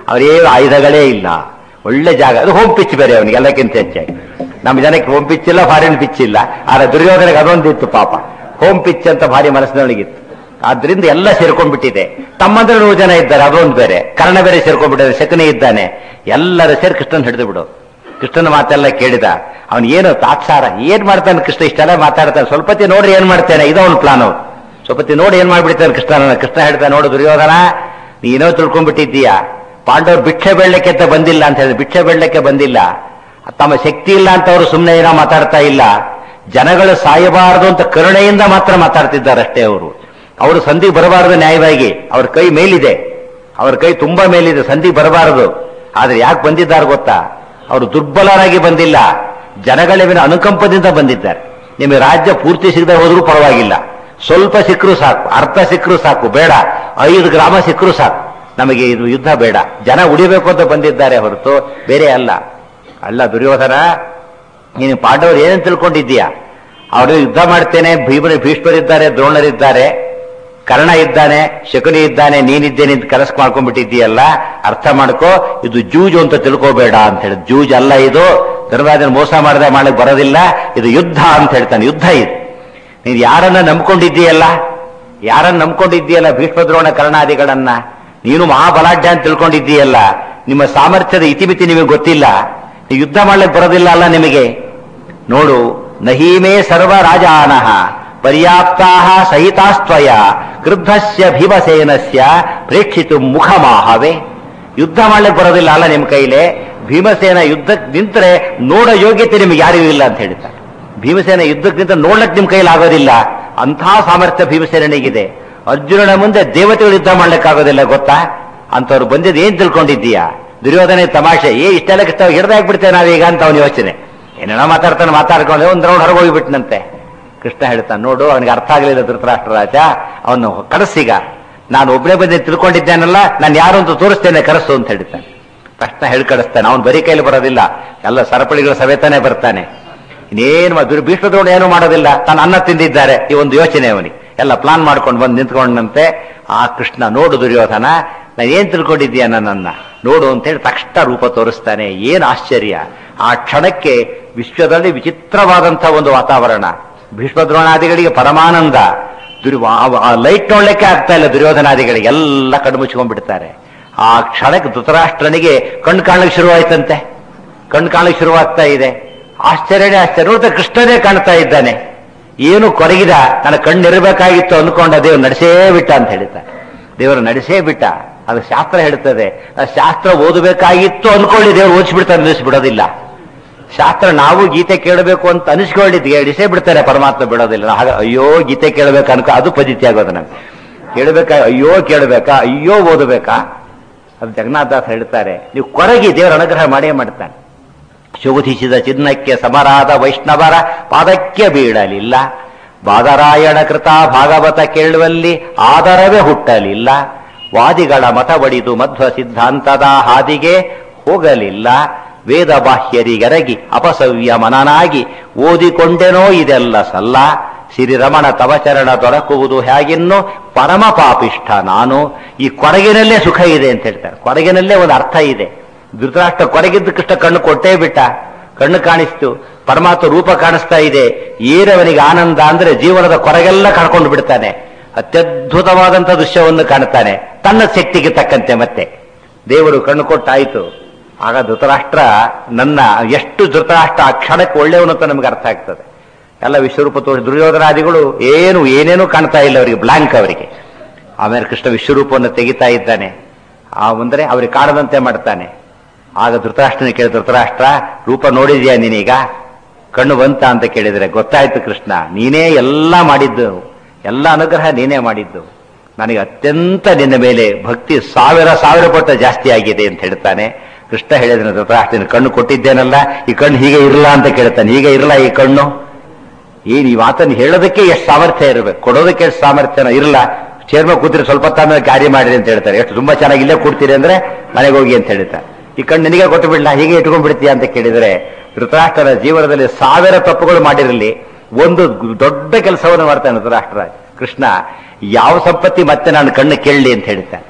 ಅವರೇನು ಆಯುಧಗಳೇ ಇಲ್ಲ. ಒಳ್ಳೆ ಜಾಗ, ಅದು ಹೋಮ್ ಪಿಚ್ ಬೇರೆ ಅವನಿಗೆ ಎಲ್ಲಕ್ಕಿಂತ ಹೆಚ್ಚಾಗಿ. ನಮ್ಮ ಜನಕ್ಕೆ ಹೋಮ್ ಪಿಚ್ ಇಲ್ಲ, ಫಾರಿನ್ ಪಿಚ್ ಇಲ್ಲ. ಆದ್ರೆ ದುರ್ಯೋಧನಿಗೆ ಅದೊಂದಿತ್ತು ಪಾಪ, ಹೋಮ್ ಪಿಚ್ ಅಂತ ಭಾರಿ ಮನಸ್ಸಿನೊಳಗಿತ್ತು. ಆದ್ರಿಂದ ಎಲ್ಲ ಸೇರ್ಕೊಂಡ್ಬಿಟ್ಟಿದೆ. ತಮ್ಮಂದ್ರೆ 100 ಜನ ಇದ್ದಾರೆ, ಅದೊಂದು ಬೇರೆ. ಕರ್ಣ ಬೇರೆ ಸೇರ್ಕೊಂಡ್ಬಿಟ್ಟಿದೆ, ಶಕುನಿ ಇದ್ದಾನೆ. ಎಲ್ಲರೂ ಸೇರಿ ಕೃಷ್ಣನ್ ಹಿಡಿದು ಬಿಡು. ಕೃಷ್ಣನ ಮಾತೆಲ್ಲ ಕೇಳಿದ. ಅವನು ಏನು ತಾತ್ಸಾರ, ಏನ್ ಮಾಡ್ತಾನೆ ಕೃಷ್ಣ, ಇಷ್ಟೆಲ್ಲ ಮಾತಾಡ್ತಾನೆ, ಸ್ವಲ್ಪತಿ ನೋಡ್ರಿ ಏನ್ ಮಾಡ್ತೇನೆ, ಇದೋ ಒಂದು ಪ್ಲಾನ್ ಅವ್ರು. ಸ್ವಲ್ಪತಿ ನೋಡಿ ಏನ್ ಮಾಡ್ಬಿಡ್ತಾನೆ ಕೃಷ್ಣನ. ಕೃಷ್ಣ ಹೇಳ್ತಾನೆ, ನೋಡು ದುರ್ಯೋಧನ, ನೀನೋ ತಿಳ್ಕೊಂಡ್ಬಿಟ್ಟಿದ್ದೀಯಾ, ಪಾಂಡವರು ಭಿಕ್ಷೆ ಬೇಡಲಿಕ್ಕೆ ಅಂತ ಬಂದಿಲ್ಲ ಅಂತ ಹೇಳಿದ್ರೆ, ಭಿಕ್ಷೆ ಬೇಡಲಿಕ್ಕೆ ಬಂದಿಲ್ಲ. ತಮ್ಮ ಶಕ್ತಿ ಇಲ್ಲ ಅಂತ ಅವರು ಸುಮ್ಮನೆ ಏನೋ ಮಾತಾಡ್ತಾ ಇಲ್ಲ, ಜನಗಳು ಸಾಯಬಾರದು ಅಂತ ಕರುಣೆಯಿಂದ ಮಾತ್ರ ಮಾತಾಡ್ತಿದ್ದಾರೆ ಅಷ್ಟೇ. ಅವರು ಸಂಧಿ ಬರಬಾರದು ನ್ಯಾಯವಾಗಿ, ಅವ್ರ ಕೈ ಮೇಲಿದೆ, ಅವ್ರ ಕೈ ತುಂಬಾ ಮೇಲಿದೆ, ಸಂಧಿ ಬರಬಾರದು. ಆದ್ರೆ ಯಾಕೆ ಬಂದಿದ್ದಾರೆ ಗೊತ್ತಾ, ಅವರು ದುರ್ಬಲರಾಗಿ ಬಂದಿಲ್ಲ, ಜನಗಳ ಅನುಕಂಪದಿಂದ ಬಂದಿದ್ದಾರೆ. ನಿಮಗೆ ರಾಜ್ಯ ಪೂರ್ತಿ ಸಿಗದೆ ಹೋದ್ರೂ ಪರವಾಗಿಲ್ಲ, ಸ್ವಲ್ಪ ಸಿಕ್ಕರೂ ಸಾಕು, ಅರ್ಥ ಸಿಕ್ಕರೂ ಸಾಕು, ಬೇಡ 5 ಗ್ರಾಮ ಸಿಕ್ಕರೂ ಸಾಕು, ನಮಗೆ ಇದು ಯುದ್ಧ ಬೇಡ, ಜನ ಉಳಿಬೇಕು ಅಂತ ಬಂದಿದ್ದಾರೆ ಹೊರತು ಬೇರೆ ಅಲ್ಲ. ಅಲ್ಲ ದುರ್ಯೋಧನ, ನೀನು ಪಾಂಡವರು ಏನೇನು ತಿಳ್ಕೊಂಡಿದ್ದೀಯಾ, ಅವರು ಯುದ್ಧ ಮಾಡ್ತೇನೆ, ಭೀಷ್ಮರಿದ್ದಾರೆ, ದ್ರೋಣರಿದ್ದಾರೆ, ಕರ್ಣ ಇದ್ದಾನೆ, ಶಕುನಿ ಇದ್ದಾನೆ, ನೀನಿದ್ದೇನೆ ಅಂತ ಕನಸು ಮಾಡ್ಕೊಂಡ್ಬಿಟ್ಟಿದ್ದೀಯಲ್ಲ, ಅರ್ಥ ಮಾಡ್ಕೋ, ಇದು ಜೂಜು ಅಂತ ತಿಳ್ಕೋಬೇಡ ಅಂತ ಹೇಳಿದ್. ಜೂಜ್ ಅಲ್ಲ ಇದು, ಧರ್ಮರಾಜನ ಮೋಸ ಮಾಡದೆ ಮಾಡಕ್ ಬರೋದಿಲ್ಲ, ಇದು ಯುದ್ಧ ಅಂತ ಹೇಳ್ತಾನೆ. ಯುದ್ಧ ಇದು. ನೀನು ಯಾರನ್ನ ನಂಬ್ಕೊಂಡಿದ್ದೀಯಲ್ಲ, ಭೀಷ್ಮ ದ್ರೋಣ ಕರ್ಣಾದಿಗಳನ್ನ, ನೀನು ಮಹಾಬಲಾಢ್ಯ ಅಂತ ತಿಳ್ಕೊಂಡಿದ್ದೀಯಲ್ಲ, ನಿಮ್ಮ ಸಾಮರ್ಥ್ಯದ ಇತಿಮಿತಿ ನಿಮಗೆ ಗೊತ್ತಿಲ್ಲ, ನೀವು ಯುದ್ಧ ಮಾಡ್ಲಿಕ್ಕೆ ಬರೋದಿಲ್ಲ ಅಲ್ಲ ನಿಮಗೆ. ನೋಡು, ನಹೀಮೇ ಸರ್ವ ರಾಜಾನಃ ಪರ್ಯಾಪ್ತಾ ಸಹಿತಾಸ್ತ್ವಯ ಕ್ರುದ್ಧಸ್ಯ ಭೀಮಸೇನಸ್ಯ ಪ್ರೇಕ್ಷಿತು ಮುಖಮಾಹವೇ. ಯುದ್ಧ ಮಾಡ್ಲಿಕ್ಕೆ ಬರೋದಿಲ್ಲ ಅಲ್ಲ ನಿಮ್ಮ ಕೈಲೇ, ಭೀಮಸೇನ ಯುದ್ಧಕ್ಕೆ ನಿಂತರೆ ನೋಡೋ ಯೋಗ್ಯತೆ ನಿಮ್ಗೆ ಯಾರಿಗೂ ಇಲ್ಲ ಅಂತ ಹೇಳ್ತಾರೆ. ಭೀಮಸೇನ ಯುದ್ಧಕ್ಕೆ ನಿಂತ ನೋಡ್ಲಿಕ್ಕೆ ನಿಮ್ಮ ಕೈಲಿ ಆಗೋದಿಲ್ಲ, ಅಂಥ ಸಾಮರ್ಥ್ಯ ಭೀಮಸೇನಿಗಿದೆ. ಅರ್ಜುನನ ಮುಂದೆ ದೇವತೆಗಳು ಯುದ್ಧ ಮಾಡ್ಲಿಕ್ಕಾಗೋದಿಲ್ಲ ಗೊತ್ತಾ. ಅಂತವ್ರು ಬಂದಿದ್ದು ಏನ್ ತಿಳ್ಕೊಂಡಿದ್ದೀಯಾ, ದುರ್ಯೋಧನೆ ತಮಾಷೆ, ಇಷ್ಟೆಲ್ಲ ಕಷ್ಟ ಹಿಡ್ದಾಕ್ಬಿಡ್ತೇವೆ ನಾವೀಗ ಅಂತ ಅವನ ಯೋಚನೆ. ಏನೇನೋ ಮಾತಾಡ್ಕೊಂಡು ಒಂದು ರೌಂಡ್ ಹೊರಗೋಗ್ಬಿಟ್ನಂತೆ. ಕೃಷ್ಣ ಹೇಳ್ತಾನೆ, ನೋಡು ಅವನಿಗೆ ಅರ್ಥ ಆಗಲಿಲ್ಲ ಧೃತರಾಷ್ಟ್ರ ರಾಜ, ಅವನು ಕರೆಸೀಗ, ನಾನು ಒಬ್ಬನೇ ಬಂದು ತಿಳ್ಕೊಂಡಿದ್ದೇನಲ್ಲ, ನಾನು ಯಾರು ಅಂತ ತೋರಿಸ್ತೇನೆ, ಕರೆಸು ಅಂತ ಹೇಳ್ತಾನೆ. ಕೃಷ್ಣ ಹೇಳಿ ಕಳಿಸ್ತಾನೆ. ಅವನು ಬರೀ ಕೈಲಿ ಬರೋದಿಲ್ಲ, ಎಲ್ಲ ಸರಪಳಿಗಳ ಸವೇತಾನೆ ಬರ್ತಾನೆ. ಇನ್ನೇನು ಭೀಷ್ಮ ದ್ರೋಣ ಏನೂ ಮಾಡೋದಿಲ್ಲ, ತಾನು ಅನ್ನ ತಿಂದಿದ್ದಾರೆ ಈ ಒಂದು ಯೋಚನೆ ಅವನಿಗೆ. ಎಲ್ಲ ಪ್ಲಾನ್ ಮಾಡ್ಕೊಂಡು ಬಂದು ನಿಂತ್ಕೊಂಡಂತೆ. ಆ ಕೃಷ್ಣ, ನೋಡು ದುರ್ಯೋಧನ, ನಾನು ಏನ್ ತಿಳ್ಕೊಂಡಿದ್ದೀಯ ನನ್ನನ್ನ ನೋಡು ಅಂತ ಹೇಳಿ ತಕ್ಷಣ ರೂಪ ತೋರಿಸ್ತಾನೆ. ಏನ್ ಆಶ್ಚರ್ಯ! ಆ ಕ್ಷಣಕ್ಕೆ ವಿಶ್ವದಲ್ಲಿ ವಿಚಿತ್ರವಾದಂಥ ಒಂದು ವಾತಾವರಣ. ಭೀಷ್ಮ ದ್ರೋಣಾದಿಗಳಿಗೆ ಪರಮಾನಂದ. ಲೈಟ್ ನೋಡ್ಲಿಕ್ಕೆ ಆಗ್ತಾ ಇಲ್ಲ ದುರ್ಯೋಧನಾದಿಗಳಿಗೆ, ಎಲ್ಲ ಕಣ್ಣು ಮುಚ್ಕೊಂಡ್ಬಿಡ್ತಾರೆ. ಆ ಕ್ಷಣಕ್ಕೆ ಧೃತರಾಷ್ಟ್ರನಿಗೆ ಕಣ್ಣು ಕಾಣಲಿಕ್ಕೆ ಶುರುವಾಯ್ತಂತೆ, ಕಣ್ಣು ಕಾಣಲಿಕ್ಕೆ ಶುರುವಾಗ್ತಾ ಇದೆ. ಆಶ್ಚರ್ಯನೇ ಆಶ್ಚರ್ಯ. ನೋಡ್ತಾ ಕೃಷ್ಣನೇ ಕಾಣ್ತಾ ಇದ್ದಾನೆ. ಏನು ಕೊರಗಿದ, ನನ್ನ ಕಣ್ಣಿರಬೇಕಾಗಿತ್ತು ಅಂದ್ಕೊಂಡ ದೇವರು ನಡೆಸೇ ಬಿಟ್ಟ ಅಂತ ಹೇಳ್ತಾರೆ. ದೇವರು ನಡೆಸೇ ಬಿಟ್ಟ. ಅದು ಶಾಸ್ತ್ರ ಹೇಳ್ತದೆ. ಶಾಸ್ತ್ರ ಓದಬೇಕಾಗಿತ್ತು ಅಂದ್ಕೊಳ್ಳಿ, ದೇವರು ಓದಿಸ್ಬಿಡ್ತಾರೆ, ನಿಲ್ಲಿಸ್ಬಿಡೋದಿಲ್ಲ. ಶಾಸ್ತ್ರ ನಾವು ಗೀತೆ ಕೇಳಬೇಕು ಅಂತ ಅನಿಸ್ಕೊಳ್ಳಿದ್ಗೆ ಎಡಿಸೇ ಬಿಡ್ತಾರೆ, ಪರಮಾತ್ಮ ಬಿಡೋದಿಲ್ಲ. ಹಾಗೆ ಅಯ್ಯೋ ಗೀತೆ ಕೇಳಬೇಕು ಅನ್ಕೋ, ಅದು ಪದ್ಧತಿ ಆಗೋದು ನಮ್ಗೆ. ಅಯ್ಯೋ ಕೇಳಬೇಕಾ, ಅಯ್ಯೋ ಓದಬೇಕಾ. ಅದು ಜಗನ್ನಾಥದಾಸ್ ಹೇಳ್ತಾರೆ, ನೀವು ಕೊರಗಿ ದೇವರ ಅನುಗ್ರಹ ಮಾಡೇ ಮಾಡ್ತಾನೆ. ಶೋಧಿಸಿದ ಚಿನ್ನಕ್ಕೆ ಸಮರಾದ ವೈಷ್ಣವರ ಪಾದಕ್ಕೆ ಬೀಳಲಿಲ್ಲ, ಬಾದರಾಯಣ ಕೃತ ಭಾಗವತ ಕೇಳುವಲ್ಲಿ ಆದರವೇ ಹುಟ್ಟಲಿಲ್ಲ, ವಾದಿಗಳ ಮತ ಬಡಿದು ಮಧ್ವ ಸಿದ್ಧಾಂತದ ಹಾದಿಗೆ ಹೋಗಲಿಲ್ಲ, ವೇದ ಬಾಹ್ಯರಿಗರಗಿ ಅಪಸವ್ಯ ಮನನಾಗಿ ಓದಿಕೊಂಡೆನೋ ಇದೆಲ್ಲ ಸಲ್ಲ, ಶ್ರೀರಮಣ ತವಚರಣ ದೊರಕುವುದು ಹೇಗಿನ್ನು ಪರಮ ಪಾಪಿಷ್ಠ ನಾನು. ಈ ಕೊರಗಿನಲ್ಲೇ ಸುಖ ಇದೆ ಅಂತ ಹೇಳ್ತಾರೆ. ಕೊರಗಿನಲ್ಲೇ ಒಂದು ಅರ್ಥ ಇದೆ. ಧೃತರಾಷ್ಟ್ರ ಕೊರಗಿದ್ದ ಕೃಷ್ಣ ಕಣ್ಣು ಕೊಟ್ಟೇ ಬಿಟ್ಟ, ಕಣ್ಣು ಕಾಣಿಸ್ತು, ಪರಮಾತ್ಮ ರೂಪ ಕಾಣಿಸ್ತಾ ಇದೆ. ಏನವನಿಗೆ ಆನಂದ ಅಂದ್ರೆ ಜೀವನದ ಕೊರಗೆಲ್ಲ ಕಳ್ಕೊಂಡು ಬಿಡ್ತಾನೆ. ಅತ್ಯದ್ಭುತವಾದಂಥ ದೃಶ್ಯವನ್ನು ಕಾಣ್ತಾನೆ, ತನ್ನ ಶಕ್ತಿಗೆ ತಕ್ಕಂತೆ. ಮತ್ತೆ ದೇವರು ಕಣ್ಣು ಕೊಟ್ಟಾಯಿತು. ಆಗ ಧೃತರಾಷ್ಟ್ರ ಎಷ್ಟು ಧೃತರಾಷ್ಟ್ರ ಆ ಕ್ಷಣಕ್ಕೆ ಒಳ್ಳೆಯವನು ಅಂತ ನಮ್ಗೆ ಅರ್ಥ ಆಗ್ತದೆ. ಎಲ್ಲ ವಿಶ್ವರೂಪ ತೋರಿಸಿ ದುರ್ಯೋಧನಾದಿಗಳು ಏನೇನೂ ಕಾಣ್ತಾ ಇಲ್ಲ ಅವರಿಗೆ, ಬ್ಲಾಂಕ್ ಅವರಿಗೆ. ಆಮೇಲೆ ಕೃಷ್ಣ ವಿಶ್ವರೂಪವನ್ನು ತೆಗಿತಾ ಇದ್ದಾನೆ. ಅಂದ್ರೆ ಅವ್ರಿಗೆ ಕಾಣದಂತೆ ಮಾಡ್ತಾನೆ. ಆಗ ಧೃತರಾಷ್ಟ್ರನ ಕೇಳಿ, ಧೃತರಾಷ್ಟ್ರ ರೂಪ ನೋಡಿದ್ಯಾ ನೀನೀಗ, ಕಣ್ಣು ಬಂತ ಅಂತ ಕೇಳಿದ್ರೆ, ಗೊತ್ತಾಯ್ತು ಕೃಷ್ಣ, ನೀನೇ ಎಲ್ಲ ಮಾಡಿದ್ದು, ಎಲ್ಲ ಅನುಗ್ರಹ ನೀನೇ ಮಾಡಿದ್ದು. ನನಗೆ ಅತ್ಯಂತ ನಿನ್ನ ಮೇಲೆ ಭಕ್ತಿ 1000 ಪಟ್ಟು ಜಾಸ್ತಿ ಆಗಿದೆ ಅಂತ ಹೇಳ್ತಾನೆ. ಕೃಷ್ಣ ಹೇಳಿದ್ರೆ, ಧೃತರಾಷ್ಟ್ರನ ಕಣ್ಣು ಕೊಟ್ಟಿದ್ದೇನಲ್ಲ, ಈ ಕಣ್ಣು ಹೀಗೆ ಇರಲ್ಲ ಅಂತ ಕೇಳ್ತಾನೆ. ಹೀಗೆ ಇರಲ್ಲ ಈ ಕಣ್ಣು, ಈ ಮಾತನ್ನು ಹೇಳೋದಕ್ಕೆ ಎಷ್ಟು ಸಾಮರ್ಥ್ಯ ಇರಬೇಕು, ಕೊಡೋದಕ್ಕೆ ಎಷ್ಟು ಸಾಮರ್ಥ್ಯನ ಇರಲ್ಲ. ಚೇರ್ಮ ಕೂತಿರಿ, ಸ್ವಲ್ಪ ತಾಮೇಲೆ ಕಾರ್ಯ ಮಾಡಿರಿ ಅಂತ ಹೇಳ್ತಾರೆ. ಎಷ್ಟು ತುಂಬಾ ಚೆನ್ನಾಗಿ ಇಲ್ಲೇ ಕೂಡ್ತೀರಿ ಅಂದ್ರೆ ಮನೆಗೆ ಹೋಗಿ ಅಂತ ಹೇಳ್ತಾರೆ. ಈ ಕಣ್ಣು ನಿನಗೆ ಕೊಟ್ಟು ಬಿಡ್ಲಾ, ಹೀಗೆ ಇಟ್ಕೊಂಡ್ಬಿಡ್ತೀಯ ಅಂತ ಕೇಳಿದ್ರೆ, ಧೃತರಾಷ್ಟ್ರನ ಜೀವನದಲ್ಲಿ 1000 ತಪ್ಪುಗಳು ಮಾಡಿರಲಿ, ಒಂದು ದೊಡ್ಡ ಕೆಲಸವನ್ನು ಮಾಡ್ತಾನೆ ಧೃತರಾಷ್ಟ್ರ. ಕೃಷ್ಣ ಯಾವ ಸಂಪತ್ತಿ ಮತ್ತೆ ನಾನು ಕಣ್ಣು ಕೇಳಲಿ ಅಂತ ಹೇಳ್ತಾನೆ.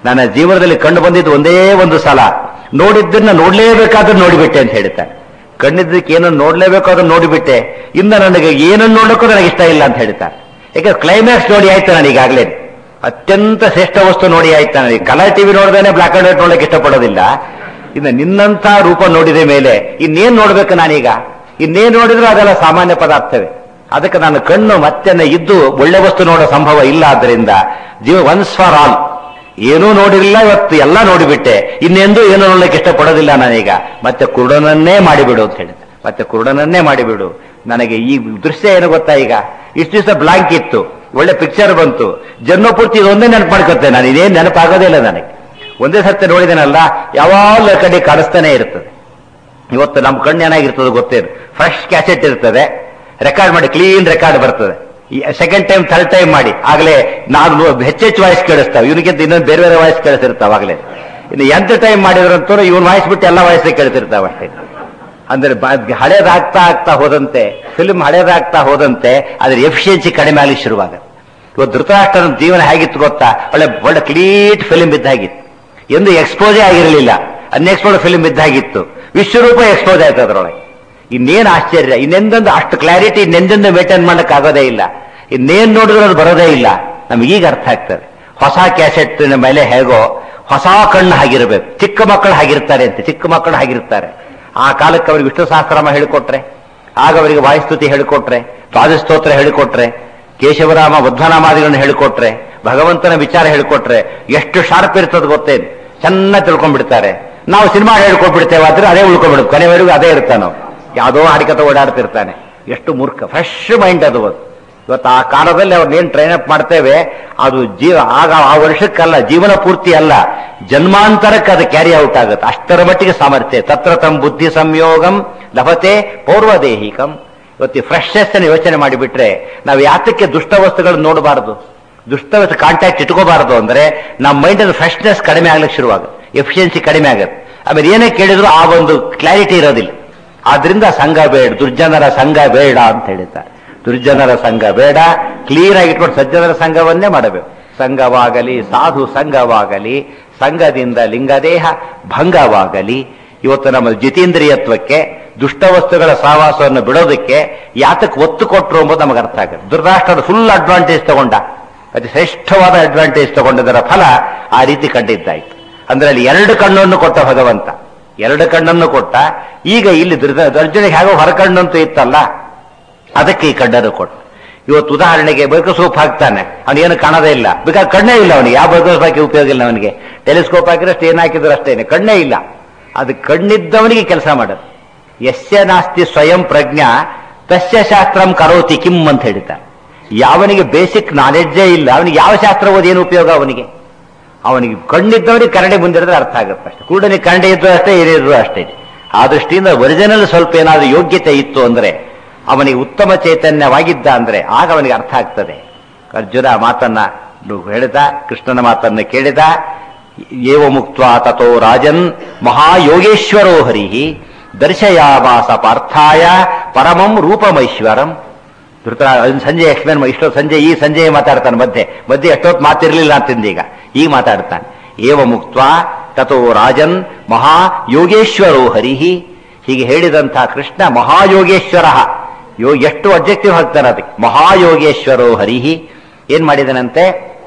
ನನ್ನ ಜೀವನದಲ್ಲಿ ಕಂಡು ಬಂದಿದ್ದು ಒಂದೇ ಒಂದು ಸಲ, ನೋಡಿದ್ದನ್ನ ನೋಡ್ಲೇಬೇಕಾದ್ರೂ ನೋಡಿಬಿಟ್ಟೆ ಅಂತ ಹೇಳ್ತಾನೆ. ಕಣ್ಣಿದ್ದಕ್ಕೆ ಏನನ್ನು ನೋಡ್ಲೇಬೇಕು ಅದನ್ನು ನೋಡಿಬಿಟ್ಟೆ, ಇನ್ನು ನನಗೆ ಏನನ್ನು ನೋಡೋಕ್ಕೂ ನನಗೆ ಇಷ್ಟ ಇಲ್ಲ ಅಂತ ಹೇಳ್ತಾರೆ. ಯಾಕಂದ್ರೆ ಕ್ಲೈಮ್ಯಾಕ್ಸ್ ನೋಡಿ ಆಯ್ತು ನನಗೀಗಾಗಲೇ, ಅತ್ಯಂತ ಶ್ರೇಷ್ಠ ವಸ್ತು ನೋಡಿ ಆಯ್ತು ನನಗೆ. ಕಲರ್ ಟಿವಿ ನೋಡಿದೇನೆ ಬ್ಲಾಕ್ ಅಂಡ್ ವೈಟ್ ನೋಡಕ್ಕೆ ಇಷ್ಟಪಡೋದಿಲ್ಲ. ಇನ್ನು ನಿನ್ನಂಥ ರೂಪ ನೋಡಿದ ಮೇಲೆ ಇನ್ನೇನ್ ನೋಡ್ಬೇಕು ನಾನೀಗ? ಇನ್ನೇನ್ ನೋಡಿದ್ರು ಅದೆಲ್ಲ ಸಾಮಾನ್ಯ ಪದಾರ್ಥವೇ. ಅದಕ್ಕೆ ನಾನು ಕಣ್ಣು ಮತ್ತೆ ಇದ್ದು ಒಳ್ಳೆ ವಸ್ತು ನೋಡೋ ಸಂಭವ ಇಲ್ಲ. ಆದ್ದರಿಂದ ಜೀವ ಒನ್ಸ್ ಫಾರ್ ಆಲ್, ಏನೂ ನೋಡಿರಲಿಲ್ಲ, ಇವತ್ತು ಎಲ್ಲ ನೋಡಿಬಿಟ್ಟೆ, ಇನ್ನೆಂದೂ ಏನೂ ನೋಡ್ಲಿಕ್ಕೆ ಇಷ್ಟಪಡೋದಿಲ್ಲ ನಾನೀಗ. ಮತ್ತೆ ಕುರುಡನನ್ನೇ ಮಾಡಿಬಿಡು ಅಂತ ಹೇಳಿದೆ. ಮತ್ತೆ ಕುರುಡನನ್ನೇ ಮಾಡಿಬಿಡು. ನನಗೆ ಈ ದೃಶ್ಯ ಏನು ಗೊತ್ತಾ, ಈಗ ಇಷ್ಟು ದಿವಸ ಬ್ಲಾಂಕ್ ಇತ್ತು, ಒಳ್ಳೆ ಪಿಕ್ಚರ್ ಬಂತು, ಜನ್ಮ ಪೂರ್ತಿ ಇದೊಂದೇ ನೆನಪು ಮಾಡ್ಕೊತೆ ನಾನು. ಇದೇನು ನೆನಪಾಗೋದೇ ಇಲ್ಲ ನನಗೆ. ಒಂದೇ ಸತ್ಯ ನೋಡಿದೇನಲ್ಲ, ಯಾವಾಗ ಕಡೆ ಕಾಣಿಸ್ತಾನೆ ಇರ್ತದೆ. ಇವತ್ತು ನಮ್ಮ ಕಣ್ಣು ಏನಾಗಿರ್ತದೆ ಗೊತ್ತೇನು? ಫ್ರೆಶ್ ಕ್ಯಾಸೆಟ್ ಇರ್ತದೆ, ರೆಕಾರ್ಡ್ ಮಾಡಿ ಕ್ಲೀನ್ ರೆಕಾರ್ಡ್ ಬರ್ತದೆ. ಸೆಕೆಂಡ್ ಟೈಮ್ ಥರ್ಡ್ ಟೈಮ್ ಮಾಡಿ ಆಗಲೇ ನಾನು ಹೆಚ್ಚೆಚ್ಚು ವಾಯ್ಸ್ ಕೇಳಿಸ್ತಾವೆ, ಇವನಿಗಿಂತ ಇನ್ನೊಂದು ಬೇರೆ ಬೇರೆ ವಾಯ್ಸ್ ಕೇಳಿಸಿರ್ತಾವೆ ಆಗಲೇ. ಇನ್ನು ಎಂತ ಟೈಮ್ ಮಾಡಿದ್ರಂತೂ ಇವನ್ ವಾಯ್ಸ್ ಬಿಟ್ಟು ಎಲ್ಲ ವಾಯ್ಸ್ ಕೇಳಿಸಿರ್ತಾವೆ ಅಷ್ಟೇ. ಅಂದ್ರೆ ಹಳೇದಾಗ್ತಾ ಆಗ್ತಾ ಹೋದಂತೆ, ಫಿಲ್ಮ್ ಹಳೇದಾಗ್ತಾ ಹೋದಂತೆ ಅದ್ರ ಎಫಿಷಿಯನ್ಸಿ ಕಡಿಮೆ ಆಗಲಿಕ್ಕೆ ಶುರುವಾಗ. ಇವತ್ತು ಧೃತರಾಷ್ಟ್ರನ ಜೀವನ ಹೇಗಿತ್ತು ಗೊತ್ತಾ? ಒಳ್ಳೆ ಒಳ್ಳೆ ಕ್ಲೀಟ್ ಫಿಲ್ಮ್ ಬಿದ್ದಾಗಿತ್ತು, ಎಂದು ಎಕ್ಸ್ಪೋಸೇ ಆಗಿರಲಿಲ್ಲ, ಅನ್ಎಕ್ಸ್ಪೋರ್ಡ್ ಫಿಲ್ಮ್ ಬಿದ್ದಾಗಿತ್ತು. ವಿಶ್ವರೂಪ ಎಕ್ಸ್ಪೋಸ್ ಆಯ್ತು ಅದರೊಳಗೆ. ಇನ್ನೇನು ಆಶ್ಚರ್ಯ! ಇನ್ನೆಂದೊಂದು ಅಷ್ಟು ಕ್ಲಾರಿಟಿ ಇನ್ನೆಂದೊಂದು ಮೇಂಟೈನ್ ಮಾಡಕ್ಕೆ ಆಗೋದೇ ಇಲ್ಲ. ಇನ್ನೇನ್ ನೋಡಿದ್ರು ಅದು ಬರೋದೇ ಇಲ್ಲ. ನಮಗೀಗ ಅರ್ಥ ಆಗ್ತದೆ. ಹೊಸ ಕ್ಯಾಸೆಟ್ಟಿನ ಮೇಲೆ ಹೇಗೋ ಹೊಸ ಕಣ್ಣು ಹಾಗಿರ್ಬೇಕು. ಚಿಕ್ಕ ಮಕ್ಕಳು ಹಾಗಿರ್ತಾರೆ ಅಂತೆ, ಚಿಕ್ಕ ಮಕ್ಕಳು ಹಾಗಿರ್ತಾರೆ. ಆ ಕಾಲಕ್ಕೆ ಅವ್ರಿಗೆ ವಿಷ್ಣು ಸಹಸ್ರನಾಮ ಹೇಳಿಕೊಟ್ರೆ, ಆಗ ಅವರಿಗೆ ವಾಯುಸ್ತುತಿ ಹೇಳಿಕೊಟ್ರೆ, ದ್ವಾದಸ್ತೋತ್ರ ಹೇಳಿಕೊಟ್ರೆ, ಕೇಶವರಾಮ ಮಧ್ವನಾಮಾದಿಗಳನ್ನು ಹೇಳಿಕೊಟ್ರೆ, ಭಗವಂತನ ವಿಚಾರ ಹೇಳಿಕೊಟ್ರೆ ಎಷ್ಟು ಶಾರ್ಪ್ ಇರ್ತದೆ ಗೊತ್ತೇನು? ಚೆನ್ನಾಗಿ ತಿಳ್ಕೊಂಡ್ಬಿಡ್ತಾರೆ. ನಾವು ಸಿನಿಮಾ ಹೇಳ್ಕೊಟ್ಬಿಡ್ತೇವೆ, ಆದ್ರೆ ಅದೇ ಉಳ್ಕೊಂಡ್ಬಿಡುತ್ತೆ, ಕೊನೆವರೆಗೂ ಅದೇ ಇರ್ತಾನೆ ನಾವು. ಯಾವುದೋ ಹಾಡಿಕತ ಓಡಾಡ್ತಿರ್ತಾನೆ. ಎಷ್ಟು ಮೂರ್ಖ! ಫ್ರೆಶ್ ಮೈಂಡ್ ಅದು. ಇವತ್ತು ಆ ಕಾಲದಲ್ಲಿ ಅವ್ರನ್ನೇನು ಟ್ರೈನ್ ಅಪ್ ಮಾಡ್ತೇವೆ ಅದು ಆಗ ಆ ವರ್ಷಕ್ಕಲ್ಲ, ಜೀವನ ಪೂರ್ತಿ ಅಲ್ಲ, ಜನ್ಮಾಂತರಕ್ಕೆ ಅದು ಕ್ಯಾರಿ ಔಟ್ ಆಗುತ್ತೆ. ಅಷ್ಟರ ಮಟ್ಟಿಗೆ ಸಾಮರ್ಥ್ಯ. ತತ್ರ ತಮ್ಮ ಬುದ್ಧಿ ಸಂಯೋಗಂ ಲಭತೆ ಪೌರ್ವದೇಹಿಕಂ. ಇವತ್ತು ಫ್ರೆಶ್ನೆಸ್ ಅನ್ನು ಯೋಚನೆ ಮಾಡಿಬಿಟ್ರೆ ನಾವು ಯಾತಕ್ಕೆ ದುಷ್ಟ ವಸ್ತುಗಳನ್ನು ನೋಡಬಾರದು, ದುಷ್ಟ ವಸ್ತು ಕಾಂಟ್ಯಾಕ್ಟ್ ಇಟ್ಕೋಬಾರದು ಅಂದ್ರೆ ನಮ್ಮ ಮೈಂಡ್ ಫ್ರೆಶ್ನೆಸ್ ಕಡಿಮೆ ಆಗ್ಲಿಕ್ಕೆ ಶುರುವಾಗುತ್ತೆ, ಎಫಿಷಿಯನ್ಸಿ ಕಡಿಮೆ ಆಗುತ್ತೆ. ಆಮೇಲೆ ಏನೇ ಕೇಳಿದ್ರು ಆ ಒಂದು ಕ್ಲಾರಿಟಿ ಇರೋದಿಲ್ಲ. ಆದ್ರಿಂದ ಸಂಘ ಬೇಡ, ದುರ್ಜನರ ಸಂಘ ಬೇಡ ಅಂತ ಹೇಳಿದ್ದಾರೆ. ದುರ್ಜನರ ಸಂಘ ಬೇಡ, ಕ್ಲೀನ್ ಆಗಿ ಇಟ್ಕೊಂಡು ಸಜ್ಜನರ ಸಂಘವನ್ನೇ ಮಾಡಬೇಕು. ಸಂಘವಾಗಲಿ ಸಾಧು ಸಂಘವಾಗಲಿ, ಸಂಘದಿಂದ ಲಿಂಗದೇಹ ಭಂಗವಾಗಲಿ. ಇವತ್ತು ನಮ್ಮ ಜಿತೇಂದ್ರಿಯತ್ವಕ್ಕೆ ದುಷ್ಟವಸ್ತುಗಳ ಸಹವಾಸವನ್ನು ಬಿಡೋದಕ್ಕೆ ಯಾತಕ್ಕೆ ಒತ್ತು ಕೊಟ್ಟರು ಎಂಬುದು ನಮಗೆ ಅರ್ಥ ಆಗುತ್ತೆ. ಧೃತರಾಷ್ಟ್ರದ ಫುಲ್ ಅಡ್ವಾಂಟೇಜ್ ತಗೊಂಡ, ಅತಿ ಶ್ರೇಷ್ಠವಾದ ಅಡ್ವಾಂಟೇಜ್ ತಗೊಂಡದರ ಫಲ ಆ ರೀತಿ ಕಂಡಿದ್ದಾಯ್ತು. ಅಂದ್ರೆ ಅಲ್ಲಿ ಎರಡು ಕಣ್ಣನ್ನು ಕೊಟ್ಟ ಭಗವಂತ, ಎರಡು ಕಣ್ಣನ್ನು ಕೊಟ್ಟ. ಈಗ ಇಲ್ಲಿ ಅರ್ಜುನಿಗೆ ಹೇಗೋ ಹೊರಕಣ್ಣಂತೂ ಇತ್ತಲ್ಲ, ಅದಕ್ಕೆ ಈ ಕಣ್ಣನ್ನು ಕೊಟ್ಟ. ಇವತ್ತು ಉದಾಹರಣೆಗೆ ಬೈಕೋಸ್ಕೋಪ್ ಹಾಕ್ತಾನೆ, ಅವನಿಗೇನು ಕಾಣೋದೇ ಇಲ್ಲ, ಬೇಕಾದ್ರೆ ಕಣ್ಣೇ ಇಲ್ಲ ಅವನಿಗೆ. ಯಾವ ಬೈಕೋಸ್ಕೋಪ್ ಹಾಕಿ ಉಪಯೋಗ ಇಲ್ಲ ಅವನಿಗೆ. ಟೆಲಿಸ್ಕೋಪ್ ಹಾಕಿದ್ರೆ ಏನ್ ಹಾಕಿದ್ರು ಅಷ್ಟೇನೆ, ಕಣ್ಣೇ ಇಲ್ಲ. ಅದು ಕಣ್ಣಿದ್ದವನಿಗೆ ಕೆಲಸ ಮಾಡೋದು. ಯಸ್ಯ ನಾಸ್ತಿ ಸ್ವಯಂ ಪ್ರಜ್ಞಾ ತಸ್ಯ ಶಾಸ್ತ್ರಂ ಕರೋತಿ ಕಿಂ ಅಂತ ಹೇಳ್ತಾರೆ. ಯಾವನಿಗೆ ಬೇಸಿಕ್ ನಾಲೆಡ್ಜೇ ಇಲ್ಲ ಅವನಿಗೆ ಯಾವ ಶಾಸ್ತ್ರ ಓದಿ ಏನು ಉಪಯೋಗ ಅವನಿಗೆ? ಅವನಿಗೆ ಕಣ್ಣಿದ್ದವನಿಗೆ ಕನ್ನಡಿ ಮುಂದಿಡಿದ್ರೆ ಅರ್ಥ ಆಗುತ್ತೆ ಅಷ್ಟೇ. ಕೂಡನಿಗೆ ಕನ್ನಡಿ ಇದ್ರು ಅಷ್ಟೇ, ಏನಿದ್ರು ಅಷ್ಟೇ. ಆ ದೃಷ್ಟಿಯಿಂದ ಒರಿಜಿನಲ್ ಸ್ವಲ್ಪ ಏನಾದರೂ ಯೋಗ್ಯತೆ ಇತ್ತು ಅಂದ್ರೆ, ಅವನಿಗೆ ಉತ್ತಮ ಚೈತನ್ಯವಾಗಿದ್ದ ಅಂದ್ರೆ ಆಗ ಅವನಿಗೆ ಅರ್ಥ ಆಗ್ತದೆ. ಅರ್ಜುನ ಮಾತನ್ನ ಹೇಳಿದ, ಕೃಷ್ಣನ ಮಾತನ್ನ ಕೇಳಿದ. ಏವ ಮುಕ್ತ್ವಾ ತಥೋ ರಾಜನ್ ಮಹಾಯೋಗೇಶ್ವರೋ ಹರಿಹಿ ದರ್ಶಯಾಮಾಸ ಪಾರ್ಥಾಯ ಪರಮಂ ರೂಪಮೈಶ್ವರಂ. ಸಂಜೆ ಎಕ್ಸ್ಪ್ಲೇನ್ ಮಾಡಿ, ಇಷ್ಟೊತ್ತು ಸಂಜೆ ಈ ಸಂಜೆ ಮಾತಾಡ್ತಾನೆ, ಮಧ್ಯೆ ಎಷ್ಟೊತ್ತು ಮಾತಿರ್ಲಿಲ್ಲ ಅಂತಂದೀಗ ಈಗ ಮಾತಾಡ್ತಾನೆ. ಏವ ಮುಕ್ತ್ವಾ ತಥೋ ರಾಜನ್ ಮಹಾಯೋಗೇಶ್ವರೋ ಹರಿಹಿ. ಹೀಗೆ ಹೇಳಿದಂಥ ಕೃಷ್ಣ ಮಹಾಯೋಗೇಶ್ವರ. ಎಷ್ಟು ಅಬ್ಜೆಕ್ಟಿವ್ ಹಾಕ್ತಾನೆ ಅದಕ್ಕೆ. ಮಹಾಯೋಗೇಶ್ವರೋ ಹರಿಹಿ ಏನ್ ಮಾಡಿದನಂತೆ?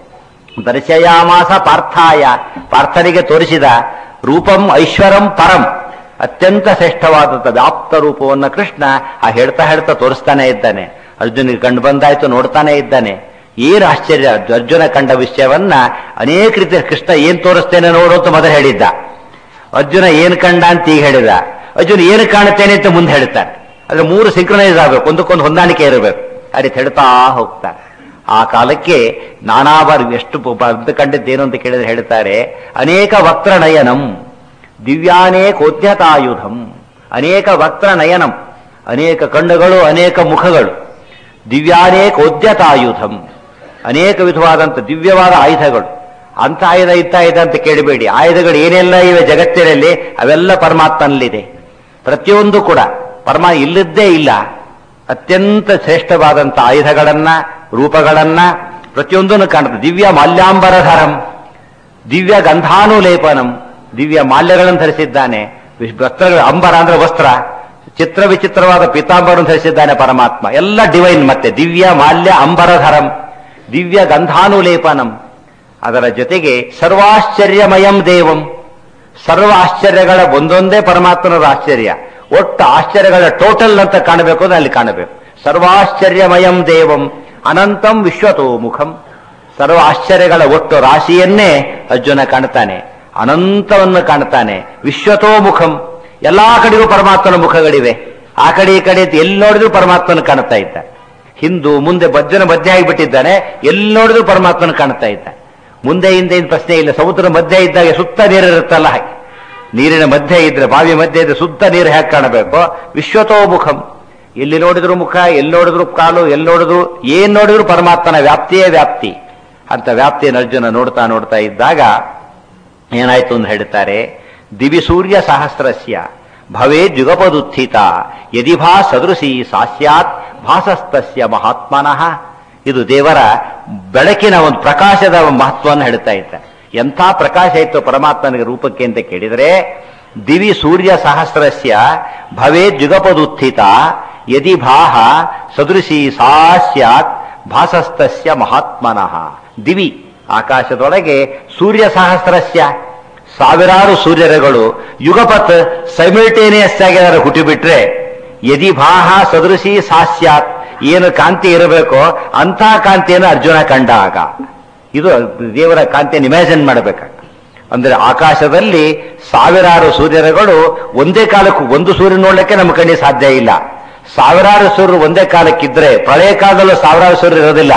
ದರ್ಶಯಾಮಾಸ ಪಾರ್ಥಾಯ, ಪಾರ್ಥನಿಗೆ ತೋರಿಸಿದ ರೂಪಂ ಐಶ್ವರಂ ಪರಂ, ಅತ್ಯಂತ ಶ್ರೇಷ್ಠವಾದಂಥ ವ್ಯಾಪ್ತ ರೂಪವನ್ನು ಕೃಷ್ಣ ಆ ಹೇಳ್ತಾ ಹೇಳ್ತಾ ತೋರಿಸ್ತಾನೆ ಇದ್ದಾನೆ. ಅರ್ಜುನಿಗೆ ಕಂಡು ಬಂದಾಯ್ತು, ನೋಡ್ತಾನೆ ಇದ್ದಾನೆ. ಏನು ಆಶ್ಚರ್ಯ! ಅರ್ಜುನ ಕಂಡ ವಿಷಯವನ್ನ ಅನೇಕ ರೀತಿಯ ಕೃಷ್ಣ ಏನ್ ತೋರಿಸ್ತೇನೆ ನೋಡು ಅಂತ ಮೊದಲು ಹೇಳಿದ್ದ. ಅರ್ಜುನ ಏನ್ ಕಂಡ ಅಂತ ಈಗ ಹೇಳಿದ. ಅರ್ಜುನ ಏನು ಕಾಣುತ್ತೇನೆ ಅಂತ ಮುಂದೆ ಹೇಳ್ತಾರೆ. ಅದ್ರ ಮೂರು ಸಿಂಕ್ರನೈಸ್ ಆಗಬೇಕು, ಒಂದಕ್ಕೊಂದು ಹೊಂದಾಣಿಕೆ ಇರಬೇಕು. ಆ ರೀತಿ ಹೇಳ್ತಾ ಹೋಗ್ತಾರೆ. ಆ ಕಾಲಕ್ಕೆ ನಾನಾ ಬಾರಿ ಎಷ್ಟು ಕಂಡಿದ್ದೇನು ಅಂತ ಕೇಳಿದ್ರೆ ಹೇಳ್ತಾರೆ, ಅನೇಕ ವಕ್ರ ನಯನಂ ದಿವ್ಯಾನೇಕೋದ್ಯತಾಯುಧಂ. ಅನೇಕ ವಕ್ರ ನಯನಂ, ಅನೇಕ ಕಣ್ಣುಗಳು, ಅನೇಕ ಮುಖಗಳು. ದಿವ್ಯಾನೇಕೋದ್ಯತಾಯುಧಂ, ಅನೇಕ ವಿಧವಾದಂಥ ದಿವ್ಯವಾದ ಆಯುಧಗಳು. ಅಂತ ಆಯುಧ ಇತ್ತ ಅಂತ ಕೇಳಬೇಡಿ. ಆಯುಧಗಳು ಏನೆಲ್ಲ ಇವೆ ಜಗತ್ತಿನಲ್ಲಿ ಅವೆಲ್ಲ ಪರಮಾತ್ಮನಲ್ಲಿದೆ. ಪ್ರತಿಯೊಂದು ಕೂಡ ಇಲ್ಲದ್ದೇ ಇಲ್ಲ. ಅತ್ಯಂತ ಶ್ರೇಷ್ಠವಾದಂಥ ಆಯುಧಗಳನ್ನ, ರೂಪಗಳನ್ನ ಪ್ರತಿಯೊಂದನ್ನು ಕಾಣುತ್ತೆ. ದಿವ್ಯ ಮಾಲ್ಯಾಂಬರಧರಂ, ದಿವ್ಯ ಗಂಧಾನುಲೇಪನಂ, ದಿವ್ಯ ಮಾಲ್ಯಗಳನ್ನು ಧರಿಸಿದ್ದಾನೆ. ವಸ್ತ್ರಗಳು, ಅಂಬರ ಅಂದ್ರೆ ವಸ್ತ್ರ, ಚಿತ್ರ ವಿಚಿತ್ರವಾದ ಪೀತಾಂಬರನ್ನು ಧರಿಸಿದ್ದಾನೆ ಪರಮಾತ್ಮ. ಎಲ್ಲ ಡಿವೈನ್. ಮತ್ತೆ ದಿವ್ಯ ಮಾಲ್ಯ ಅಂಬರಧರಂ, ದಿವ್ಯ ಗಂಧಾನುಲೇಪನಂ. ಅದರ ಜೊತೆಗೆ ಸರ್ವಾಶ್ಚರ್ಯಮಯಂ ದೇವಂ, ಸರ್ವ ಆಶ್ಚರ್ಯಗಳ ಒಂದೊಂದೇ ಪರಮಾತ್ಮನ ಆಶ್ಚರ್ಯ. ಒಟ್ಟು ಆಶ್ಚರ್ಯಗಳ ಟೋಟಲ್ ಅಂತ ಕಾಣಬೇಕು ಅಂದ್ರೆ ಅಲ್ಲಿ ಕಾಣಬೇಕು. ಸರ್ವಾಶ್ಚರ್ಯಮಯಂ ದೇವಂ ಅನಂತಂ ವಿಶ್ವತೋ ಮುಖಂ, ಸರ್ವ ಆಶ್ಚರ್ಯಗಳ ಒಟ್ಟು ರಾಶಿಯನ್ನೇ ಅರ್ಜುನ ಕಾಣ್ತಾನೆ, ಅನಂತವನ್ನು ಕಾಣ್ತಾನೆ. ವಿಶ್ವತೋ ಮುಖಂ, ಎಲ್ಲಾ ಕಡೆಗೂ ಪರಮಾತ್ಮನ ಮುಖಗಳಿವೆ. ಆ ಕಡೆ ಈ ಕಡೆ ಎಲ್ಲಿ ನೋಡಿದ್ರು ಪರಮಾತ್ಮನ ಕಾಣ್ತಾ ಇದ್ದ. ಹಿಂದೂ ಮುಂದೆ ಬಜ್ಜನ ಮಧ್ಯೆ ಆಗಿಬಿಟ್ಟಿದ್ದಾನೆ, ಎಲ್ಲಿ ನೋಡಿದ್ರು ಪರಮಾತ್ಮನ ಕಾಣ್ತಾ ಇದ್ದ. ಮುಂದೆ ಹಿಂದೆ ಪ್ರಶ್ನೆ ಇಲ್ಲ. ಸಮುದ್ರ ಮಧ್ಯೆ ಇದ್ದಾಗ ಸುತ್ತ ನೀರಿರುತ್ತಲ್ಲ ಹಾಗೆ, ನೀರಿನ ಮಧ್ಯೆ ಇದ್ರೆ, ಬಾವಿ ಮಧ್ಯೆ ಇದ್ರೆ ಸುತ್ತ ನೀರು ಹೇಗೆ ಕಾಣಬೇಕು? ವಿಶ್ವತೋ ಮುಖಂ, ಎಲ್ಲಿ ನೋಡಿದ್ರು ಮುಖ, ಎಲ್ಲಿ ನೋಡಿದ್ರು ಕಾಲು, ಎಲ್ಲಿ ನೋಡಿದ್ರು ಏನ್ ನೋಡಿದ್ರು ಪರಮಾತ್ಮನ ವ್ಯಾಪ್ತಿಯೇ ವ್ಯಾಪ್ತಿ. ಅಂತ ವ್ಯಾಪ್ತಿಯನ್ನು ಅರ್ಜುನ ನೋಡ್ತಾ ನೋಡ್ತಾ ಇದ್ದಾಗ ಏನಾಯ್ತು ಅಂತ ಹೇಳ್ತಾರೆ, ದಿವಿ ಸೂರ್ಯ ಸಹಸ್ರಸ್ಯ ಭವೇ ಯುಗಪದುತ್ಥಿತ ಯದಿ ಭಾ ಸದೃಶಿ ಸಾಸ್ಯಾತ್ ಭಾಸಸ್ತಸ್ಯ ಮಹಾತ್ಮನಃ. ಇದು ದೇವರ ಬೆಳಕಿನ ಒಂದು ಪ್ರಕಾಶದ ಮಹತ್ವವನ್ನು ಹೇಳ್ತಾ ಇದ್ದ. ಎಂಥ ಪ್ರಕಾಶ ಇತ್ತು ಪರಮಾತ್ಮನಿಗೆ ರೂಪಕ್ಕೆ ಅಂತ ಕೇಳಿದರೆ, ದಿವಿ ಸೂರ್ಯ ಸಹಸ್ರಸ್ಯ ಭವೇ ಯುಗಪದುತ್ಥಿತ ಯದಿ ಭಾಹ ಸದೃಶಿ ಸಾಸ್ಯಾತ್ ಭಾಸಸ್ತಸ್ಯ ಮಹಾತ್ಮನಃ. ದಿವಿ ಆಕಾಶದೊಳಗೆ ಸೂರ್ಯ ಸಹಸ್ರಸ್ಯ ಸಾವಿರಾರು ಸೂರ್ಯರುಗಳು ಯುಗಪತ್ ಸೈಮಿಲ್ಟೇನಿಯಸ್ ಆಗಿ ಏನಾದ್ರು ಹುಟ್ಟಿಬಿಟ್ರೆ, ಯದಿ ಭಾಹ ಸದೃಶಿ ಸಾಸ್ಯಾತ್, ಏನು ಕಾಂತಿ ಇರಬೇಕೋ ಅಂಥ ಕಾಂತಿಯನ್ನು ಅರ್ಜುನ ಕಂಡಾಗ. ಇದು ದೇವರ ಕಾಂತಿಯನ್ನು ಇಮ್ಯಾಜಿನ್ ಮಾಡಬೇಕ. ಅಂದ್ರೆ ಆಕಾಶದಲ್ಲಿ ಸಾವಿರಾರು ಸೂರ್ಯರುಗಳು ಒಂದೇ ಕಾಲಕ್ಕೂ, ಒಂದು ಸೂರ್ಯ ನೋಡ್ಲಿಕ್ಕೆ ನಮ್ಮ ಕಣ್ಣಿಗೆ ಸಾಧ್ಯ ಇಲ್ಲ. ಸಾವಿರಾರು ಸೂರ್ಯರು ಒಂದೇ ಕಾಲಕ್ಕಿದ್ರೆ, ಪ್ರಳಯ ಕಾಲದಲ್ಲೂ ಸಾವಿರಾರು ಸೂರ್ಯರು ಇರೋದಿಲ್ಲ,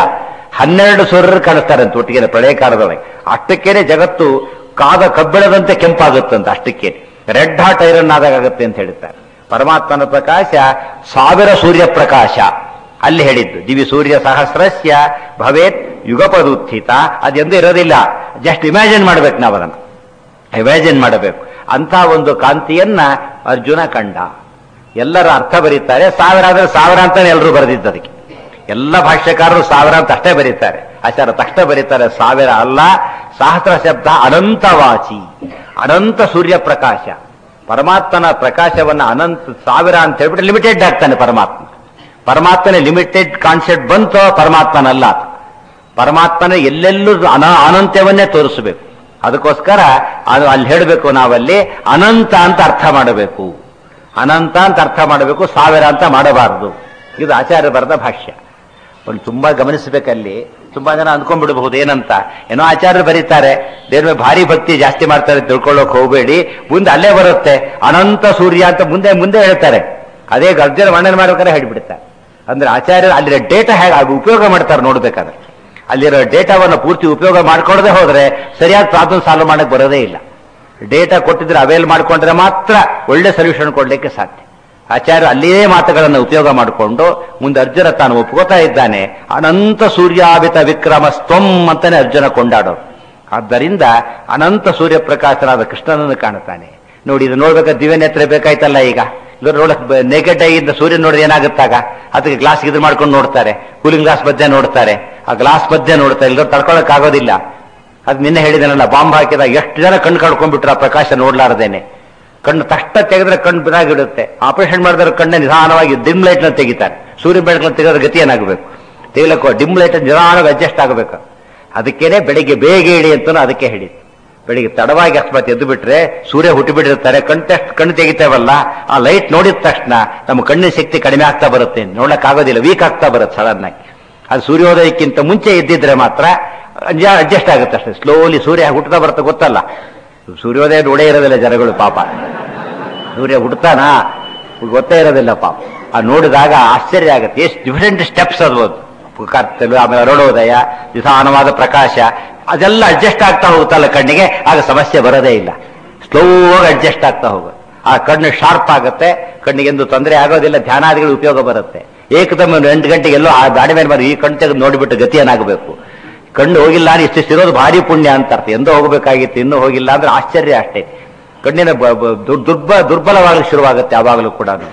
12 ಸೂರ್ಯರು ಕಾಣಿಸ್ತಾರೆ ಅಂತ ಒಟ್ಟಿಗೆ ಪ್ರಳಯ ಕಾಲದೊಳಗೆ. ಅಷ್ಟಕ್ಕೇನೆ ಜಗತ್ತು ಕಾದ ಕಬ್ಬಿಣದಂತೆ ಕೆಂಪಾಗುತ್ತಂತ, ಅಷ್ಟಕ್ಕೆ ರೆಡ್ ಹಾಟ್ ಐರನ್ ಆದಾಗುತ್ತೆ ಅಂತ ಹೇಳ್ತಾರೆ. ಪರಮಾತ್ಮನ ಪ್ರಕಾಶ 1000 ಸೂರ್ಯ ಪ್ರಕಾಶ ಅಲ್ಲಿ ಹೇಳಿದ್ದು. ದಿವಿ ಸೂರ್ಯ ಸಹಸ್ರಸ್ಯ ಭವೇತ್ ಯುಗಪದುತ್ಥಿತ, ಅದೆಂದೂ ಇರೋದಿಲ್ಲ. ಜಸ್ಟ್ ಇಮ್ಯಾಜಿನ್ ಮಾಡ್ಬೇಕು, ನಾವು ಅದನ್ನು ಇಮ್ಯಾಜಿನ್ ಮಾಡಬೇಕು. ಅಂತ ಒಂದು ಕಾಂತಿಯನ್ನ ಅರ್ಜುನ ಕಂಡ. ಎಲ್ಲರ ಅರ್ಥ ಬರೀತಾರೆ, 1000 ಆದ್ರೆ 1000 ಅಂತಾನೆ ಎಲ್ಲರೂ ಬರೆದಿದ್ದು. ಅದಕ್ಕೆ ಎಲ್ಲ ಭಾಷ್ಯಕಾರರು 1000 ಅಂತ ಅಷ್ಟೇ ಬರೀತಾರೆ. ಆಚಾರ್ಯ ತಕ್ಷಣ ಬರೀತಾರೆ 1000 ಅಲ್ಲ, ಸಹಸ್ರ ಶಬ್ದ ಅನಂತವಾಚಿ, ಅನಂತ ಸೂರ್ಯ ಪ್ರಕಾಶ. ಪರಮಾತ್ಮನ ಪ್ರಕಾಶವನ್ನ ಅನಂತ 1000 ಅಂತ ಹೇಳ್ಬಿಟ್ಟು ಲಿಮಿಟೆಡ್ ಆಗ್ತಾನೆ ಪರಮಾತ್ಮ. ಪರಮಾತ್ಮನ ಲಿಮಿಟೆಡ್ ಕಾನ್ಸೆಪ್ಟ್ ಬಂತೋ ಪರಮಾತ್ಮನಲ್ಲ. ಪರಮಾತ್ಮನ ಎಲ್ಲೆಲ್ಲೂ ಅನಂತ್ಯವನ್ನೇ ತೋರಿಸಬೇಕು. ಅದಕ್ಕೋಸ್ಕರ ಅದು ಅಲ್ಲಿ ಹೇಳಬೇಕು, ನಾವಲ್ಲಿ ಅನಂತ ಅಂತ ಅರ್ಥ ಮಾಡಬೇಕು, ಅನಂತ ಅಂತ ಅರ್ಥ ಮಾಡಬೇಕು, 1000 ಅಂತ ಮಾಡಬಾರದು. ಇದು ಆಚಾರ್ಯ ಬರೆದ ಭಾಷ್ಯ. ಒಂದು ತುಂಬಾ ಗಮನಿಸಬೇಕಲ್ಲಿ. ತುಂಬಾ ಜನ ಅಂದ್ಕೊಂಡ್ಬಿಡಬಹುದು ಏನಂತ, ಏನೋ ಆಚಾರ್ಯರು ಬರೀತಾರೆ, ದೇವ್ರ ಭಾರಿ ಭಕ್ತಿ ಜಾಸ್ತಿ ಮಾಡ್ತಾರೆ ತಿಳ್ಕೊಳ್ಳೋಕೆ ಹೋಗಬೇಡಿ, ಮುಂದೆ ಅಲ್ಲೇ ಬರುತ್ತೆ ಅನಂತ ಸೂರ್ಯ ಅಂತ ಮುಂದೆ ಮುಂದೆ ಹೇಳ್ತಾರೆ. ಅದೇ ಅರ್ಜುನ ವರ್ಣನೆ ಮಾಡ್ಬೇಕಾದ್ರೆ ಹೇಳ್ಬಿಡ್ತಾರೆ. ಅಂದ್ರೆ ಆಚಾರ್ಯರು ಅಲ್ಲಿರೋ ಡೇಟಾ ಹೇಗೆ ಉಪಯೋಗ ಮಾಡ್ತಾರೆ ನೋಡ್ಬೇಕಾದ್ರೆ, ಅಲ್ಲಿರೋ ಡೇಟಾವನ್ನು ಪೂರ್ತಿ ಉಪಯೋಗ ಮಾಡ್ಕೊಳ್ಳದೆ ಹೋದ್ರೆ ಸರಿಯಾದ ಪ್ರಾಬ್ಲಮ್ ಸಾಲ್ವ್ ಮಾಡಕ್ ಬರೋದೇ ಇಲ್ಲ. ಡೇಟಾ ಕೊಟ್ಟಿದ್ರೆ ಅವೇಲ್ ಮಾಡ್ಕೊಂಡ್ರೆ ಮಾತ್ರ ಒಳ್ಳೆ ಸೊಲ್ಯೂಷನ್ ಕೊಡ್ಲಿಕ್ಕೆ ಸಾಧ್ಯ. ಆಚಾರ್ಯ ಅಲ್ಲಿಯೇ ಮಾತುಗಳನ್ನು ಉಪಯೋಗ ಮಾಡಿಕೊಂಡು ಮುಂದೆ ಅರ್ಜುನ ತಾನು ಒಪ್ಕೋತಾ ಇದ್ದಾನೆ. ಅನಂತ ಸೂರ್ಯಾಭಿತ ವಿಕ್ರಮ ಸ್ತಂ ಅಂತಾನೆ ಅರ್ಜುನ ಕೊಂಡಾಡೋರು. ಆದ್ದರಿಂದ ಅನಂತ ಸೂರ್ಯ ಪ್ರಕಾಶನಾದ ಕೃಷ್ಣನನ್ನು ಕಾಣುತ್ತಾನೆ. ನೋಡಿ, ಇದು ನೋಡ್ಬೇಕಾದ್ರೆ ದಿವ್ಯ ನೇತ್ರ ಬೇಕಾಯ್ತಲ್ಲ. ಈಗ ನೋಡಕ್ ನೆಗೆಡ್ ಆಗಿದ್ದ ಸೂರ್ಯ ನೋಡಿದ್ರೆ ಏನಾಗುತ್ತಾಗ, ಅದಕ್ಕೆ ಗ್ಲಾಸ್ ಇದು ಮಾಡ್ಕೊಂಡು ನೋಡ್ತಾರೆ, ಕೂಲಿಂಗ್ ಗ್ಲಾಸ್ ಮಧ್ಯೆ ನೋಡ್ತಾರೆ, ಆ ಗ್ಲಾಸ್ ಮಧ್ಯೆ ನೋಡ್ತಾರೆ, ಇಲ್ಲರೂ ತಡ್ಕೊಳಕ್ ಆಗೋದಿಲ್ಲ. ಅದು ನಿನ್ನೆ ಹೇಳಿದನಲ್ಲ, ಬಾಂಬ್ ಹಾಕಿದಾಗ ಎಷ್ಟು ಜನ ಕಣ್ಣು ಕಳ್ಕೊಂಡ್ಬಿಟ್ರು ಆ ಪ್ರಕಾಶ ನೋಡ್ಲಾರ್ದೇನೆ. ಕಣ್ಣು ತಷ್ಟ ತೆಗೆದ್ರೆ ಕಣ್ಣು ಬಿದಾಗಿಡುತ್ತೆ. ಆಪರೇಷನ್ ಮಾಡಿದ್ರೆ ಕಣ್ಣೆ ನಿಧಾನವಾಗಿ ಡಿಮ್ ಲೈಟ್ ನ ತೆಗಿತಾರೆ. ಸೂರ್ಯ ಬೆಳಕನ್ನು ತೆಗೆದ್ರೆ ಗತಿ ಏನಾಗಬೇಕು? ತೆಗಿಲಕ್ಕೋ ಡಿಮ್ ಲೈಟ್ ನಿಧಾನವಾಗಿ ಅಡ್ಜಸ್ಟ್ ಆಗಬೇಕು. ಅದಕ್ಕೇನೆ ಬೆಳಿಗ್ಗೆ ಬೇಗ ಇಡಿ ಅಂತ ಅದಕ್ಕೆ ಹೇಳಿದ್ದು. ಬೆಳಿಗ್ಗೆ ತಡವಾಗಿ ಅಕಸ್ಮಾತ್ ಎದ್ದು ಬಿಟ್ರೆ ಸೂರ್ಯ ಹುಟ್ಟಿಬಿಟ್ಟಿರ್ತಾರೆ, ಕಣ್ಣು ತೆಗಿತೇವಲ್ಲ, ಆ ಲೈಟ್ ನೋಡಿದ ತಕ್ಷಣ ನಮ್ಮ ಕಣ್ಣಿನ ಶಕ್ತಿ ಕಡಿಮೆ ಆಗ್ತಾ ಬರುತ್ತೆ, ನೋಡಕ್ಕಾಗೋದಿಲ್ಲ, ವೀಕ್ ಆಗ್ತಾ ಬರುತ್ತೆ ಸಡನ್ ಆಗಿ. ಅದು ಸೂರ್ಯೋದಯಕ್ಕಿಂತ ಮುಂಚೆ ಇದ್ದಿದ್ರೆ ಮಾತ್ರ ಅಡ್ಜಸ್ಟ್ ಆಗುತ್ತೆ ಅಷ್ಟೇ. ಸ್ಲೋಲಿ ಸೂರ್ಯ ಹುಟ್ಟುತ್ತಾ ಬರುತ್ತೆ ಗೊತ್ತಲ್ಲ. ಸೂರ್ಯೋದಯ ನೋಡೇ ಇರೋದಿಲ್ಲ ಜನಗಳು ಪಾಪ. ಸೂರ್ಯ ಹುಡ್ತಾನ ಗೊತ್ತೇ ಇರೋದಿಲ್ಲ ಪಾಪ. ಆ ನೋಡಿದಾಗ ಆಶ್ಚರ್ಯ ಆಗುತ್ತೆ, ಎಷ್ಟು ಡಿಫರೆಂಟ್ ಸ್ಟೆಪ್ಸ್ ಅದು. ಕತ್ತಲು, ಆಮೇಲೆ ಅರುಣೋದಯ, ನಿಧಾನವಾದ ಪ್ರಕಾಶ, ಅದೆಲ್ಲ ಅಡ್ಜಸ್ಟ್ ಆಗ್ತಾ ಹೋಗುತ್ತಲ್ಲ ಕಣ್ಣಿಗೆ, ಆಗ ಸಮಸ್ಯೆ ಬರೋದೇ ಇಲ್ಲ. ಸ್ಲೋ ಆಗಿ ಅಡ್ಜಸ್ಟ್ ಆಗ್ತಾ ಹೋಗುತ್ತೆ. ಆ ಕಣ್ಣು ಶಾರ್ಪ್ ಆಗುತ್ತೆ, ಕಣ್ಣಿಗೆಂದು ತೊಂದರೆ ಆಗೋದಿಲ್ಲ, ಧ್ಯಾನಾದಿಗಳು ಉಪಯೋಗ ಬರುತ್ತೆ. ಏಕದಮ್ 8 ಗಂಟೆಗೆ ಎಲ್ಲೋ ಆ ಗಾಡಿ ಮೇಲೆ ಮಾಡಿ ಈ ಕಣ್ಣು ತೆಗೆದು ನೋಡಿಬಿಟ್ಟು ಗತಿ ಏನಾಗಬೇಕು? ಕಣ್ಣು ಹೋಗಿಲ್ಲ ಅಂದ್ರೆ ಇಷ್ಟಿರೋದು ಭಾರಿ ಪುಣ್ಯ ಅಂತ ಅರ್ಥ. ಎಂದೋ ಹೋಗಬೇಕಾಗಿತ್ತು, ಇನ್ನೂ ಹೋಗಿಲ್ಲ ಅಂದ್ರೆ ಆಶ್ಚರ್ಯ ಅಷ್ಟೇ. ಕಣ್ಣಿನ ದುರ್ಬಲವಾಗಲು ಶುರುವಾಗುತ್ತೆ ಯಾವಾಗಲೂ ಕೂಡ.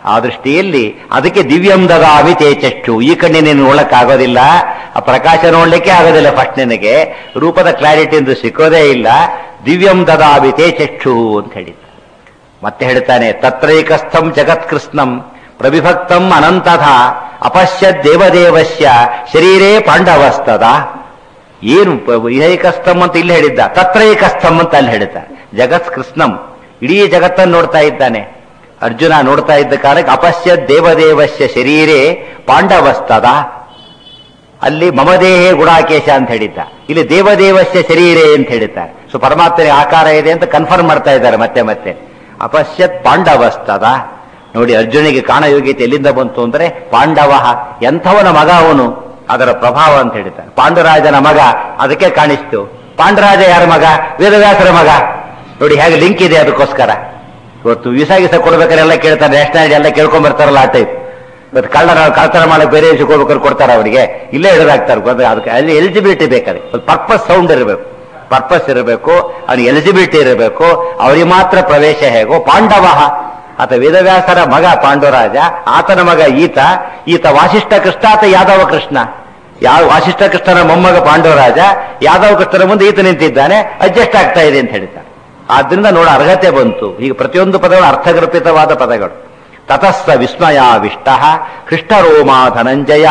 ಆ ದೃಷ್ಟಿಯಲ್ಲಿ ಅದಕ್ಕೆ ದಿವ್ಯಂ ದದಾಮಿ ತೇ ಚಕ್ಷು, ಈ ಕಣ್ಣಿನೇನು ನೋಡಕ್ಕಾಗೋದಿಲ್ಲ, ಆ ಪ್ರಕಾಶ ನೋಡ್ಲಿಕ್ಕೆ ಆಗೋದಿಲ್ಲ ಫಸ್ಟ್ ನಿನಗೆ, ರೂಪದ ಕ್ಲಾರಿಟಿ ಎಂದು ಸಿಕ್ಕೋದೇ ಇಲ್ಲ, ದಿವ್ಯಂ ದದಾಮಿ ತೇ ಚಕ್ಷು ಅಂತ ಹೇಳಿದ್ದ. ಮತ್ತೆ ಹೇಳ್ತಾನೆ, ತತ್ರೈಕಸ್ಥಂ ಜಗತ್ಕೃಷ್ಣಂ ಪ್ರವಿಭಕ್ತಂ ಅನಂತಥ ಅಪಶ್ಯದ್ ದೇವದೇವಸ್ಯ ಶರೀರೇ ಪಾಂಡವಸ್ತದ. ಏನು ಐಕಸ್ಥಂ ಅಂತ ಇಲ್ಲಿ ಹೇಳಿದ್ದ, ತತ್ರೈಕಸ್ಥಂ ಅಂತ ಅಲ್ಲಿ ಹೇಳಿದ್ದ. ಜಗತ್ ಕೃಷ್ಣಂ, ಇಡೀ ಜಗತ್ತನ್ನು ನೋಡ್ತಾ ಇದ್ದಾನೆ ಅರ್ಜುನ. ನೋಡ್ತಾ ಇದ್ದ ಕಾರಣಕ್ಕೆ ಅಪಶ್ಯದ್ ದೇವದೇವಸ್ಯ ಶರೀರೇ ಪಾಂಡವಸ್ತದ. ಅಲ್ಲಿ ಮಮದೇಹೇ ಗುಣಾಕೇಶ ಅಂತ ಹೇಳಿದ್ದ, ಇಲ್ಲಿ ದೇವದೇವಸ್ಯ ಶರೀರೇ ಅಂತ ಹೇಳಿದ್ದಾರೆ. ಸೊ ಪರಮಾತ್ಮನ ಆಕಾರ ಇದೆ ಅಂತ ಕನ್ಫರ್ಮ್ ಮಾಡ್ತಾ ಇದ್ದಾರೆ ಮತ್ತೆ ಮತ್ತೆ. ಅಪಶ್ಯತ್ ಪಾಂಡವಸ್ತದ. ನೋಡಿ ಅರ್ಜುನಿಗೆ ಕಾಣಯೋಗ್ಯತೆ ಎಲ್ಲಿಂದ ಬಂತು ಅಂದ್ರೆ ಪಾಂಡವ, ಎಂಥವನ ಮಗ ಅವನು, ಅದರ ಪ್ರಭಾವ ಅಂತ ಹೇಳ್ತಾರೆ. ಪಾಂಡುರಾಜನ ಮಗ, ಅದಕ್ಕೆ ಕಾಣಿಸ್ತು. ಪಾಂಡುರಾಜ ಯಾರ ಮಗ? ವೇದವ್ಯಾಸರ ಮಗ. ನೋಡಿ ಹೇಗೆ ಲಿಂಕ್ ಇದೆ. ಅದಕ್ಕೋಸ್ಕರ ಇವತ್ತು ವೀಸಾ ಗೀಸಾ ಕೊಡ್ಬೇಕಾದ್ರೆ ಎಲ್ಲ ಕೇಳ್ತಾರೆ, ನ್ಯಾಷನಾಲಿಟಿ ಎಲ್ಲ ಕೇಳ್ಕೊಂಡ್ ಬರ್ತಾರಲ್ಲ ಆ ಟೈಪ್. ಇವತ್ತು ಕಳ್ಳತನ ಮಾಡಕ್ಕೆ ಬೇರೆ ಹೋಗ್ಬೇಕಾದ್ರೆ ಕೊಡ್ತಾರೆ ಅವರಿಗೆ, ಇಲ್ಲೇ ಹಿಡಿದಾಕ್ತಾರೆ. ಅದಕ್ಕೆ ಅಲ್ಲಿ ಎಲಿಜಿಬಿಲಿಟಿ ಬೇಕಾದ್ರೆ ಪರ್ಪಸ್ ಸೌಂಡ್ ಇರಬೇಕು, ಪರ್ಪಸ್ ಇರಬೇಕು, ಅವನಿಗೆ ಎಲಿಜಿಬಿಲಿಟಿ ಇರಬೇಕು, ಅವರಿಗೆ ಮಾತ್ರ ಪ್ರವೇಶ. ಹೇಗೋ ಪಾಂಡವ, ಆತ ವೇದವ್ಯಾಸರ ಮಗ ಪಾಂಡುರಾಜ, ಆತನ ಮಗ ಈತ ವಾಸಿಷ್ಠ ಕೃಷ್ಣ, ಆತ ಯಾದವ ಕೃಷ್ಣ. ವಾಸಿಷ್ಠ ಕೃಷ್ಣನ ಮೊಮ್ಮಗ ಪಾಂಡುರಾಜ, ಯಾದವ ಕೃಷ್ಣನ ಮುಂದೆ ಈತ ನಿಂತಿದ್ದಾನೆ, ಅಡ್ಜಸ್ಟ್ ಆಗ್ತಾ ಇದೆ ಅಂತ ಹೇಳ್ತಾರೆ. ಆದ್ರಿಂದ ನೋಡ ಅರ್ಹತೆ ಬಂತು. ಈಗ ಪ್ರತಿಯೊಂದು ಪದಗಳು ಅರ್ಥಗರ್ಭಿತವಾದ ಪದಗಳು. ತತಸ್ಸ ವಿಸ್ಮಯಾವಿಷ್ಟ ಕೃಷ್ಣರೋಮ ಧನಂಜಯ.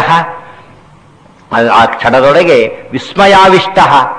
ಆ ಕ್ಷಣದೊಳಗೆ ವಿಸ್ಮಯಾವಿಷ್ಟ,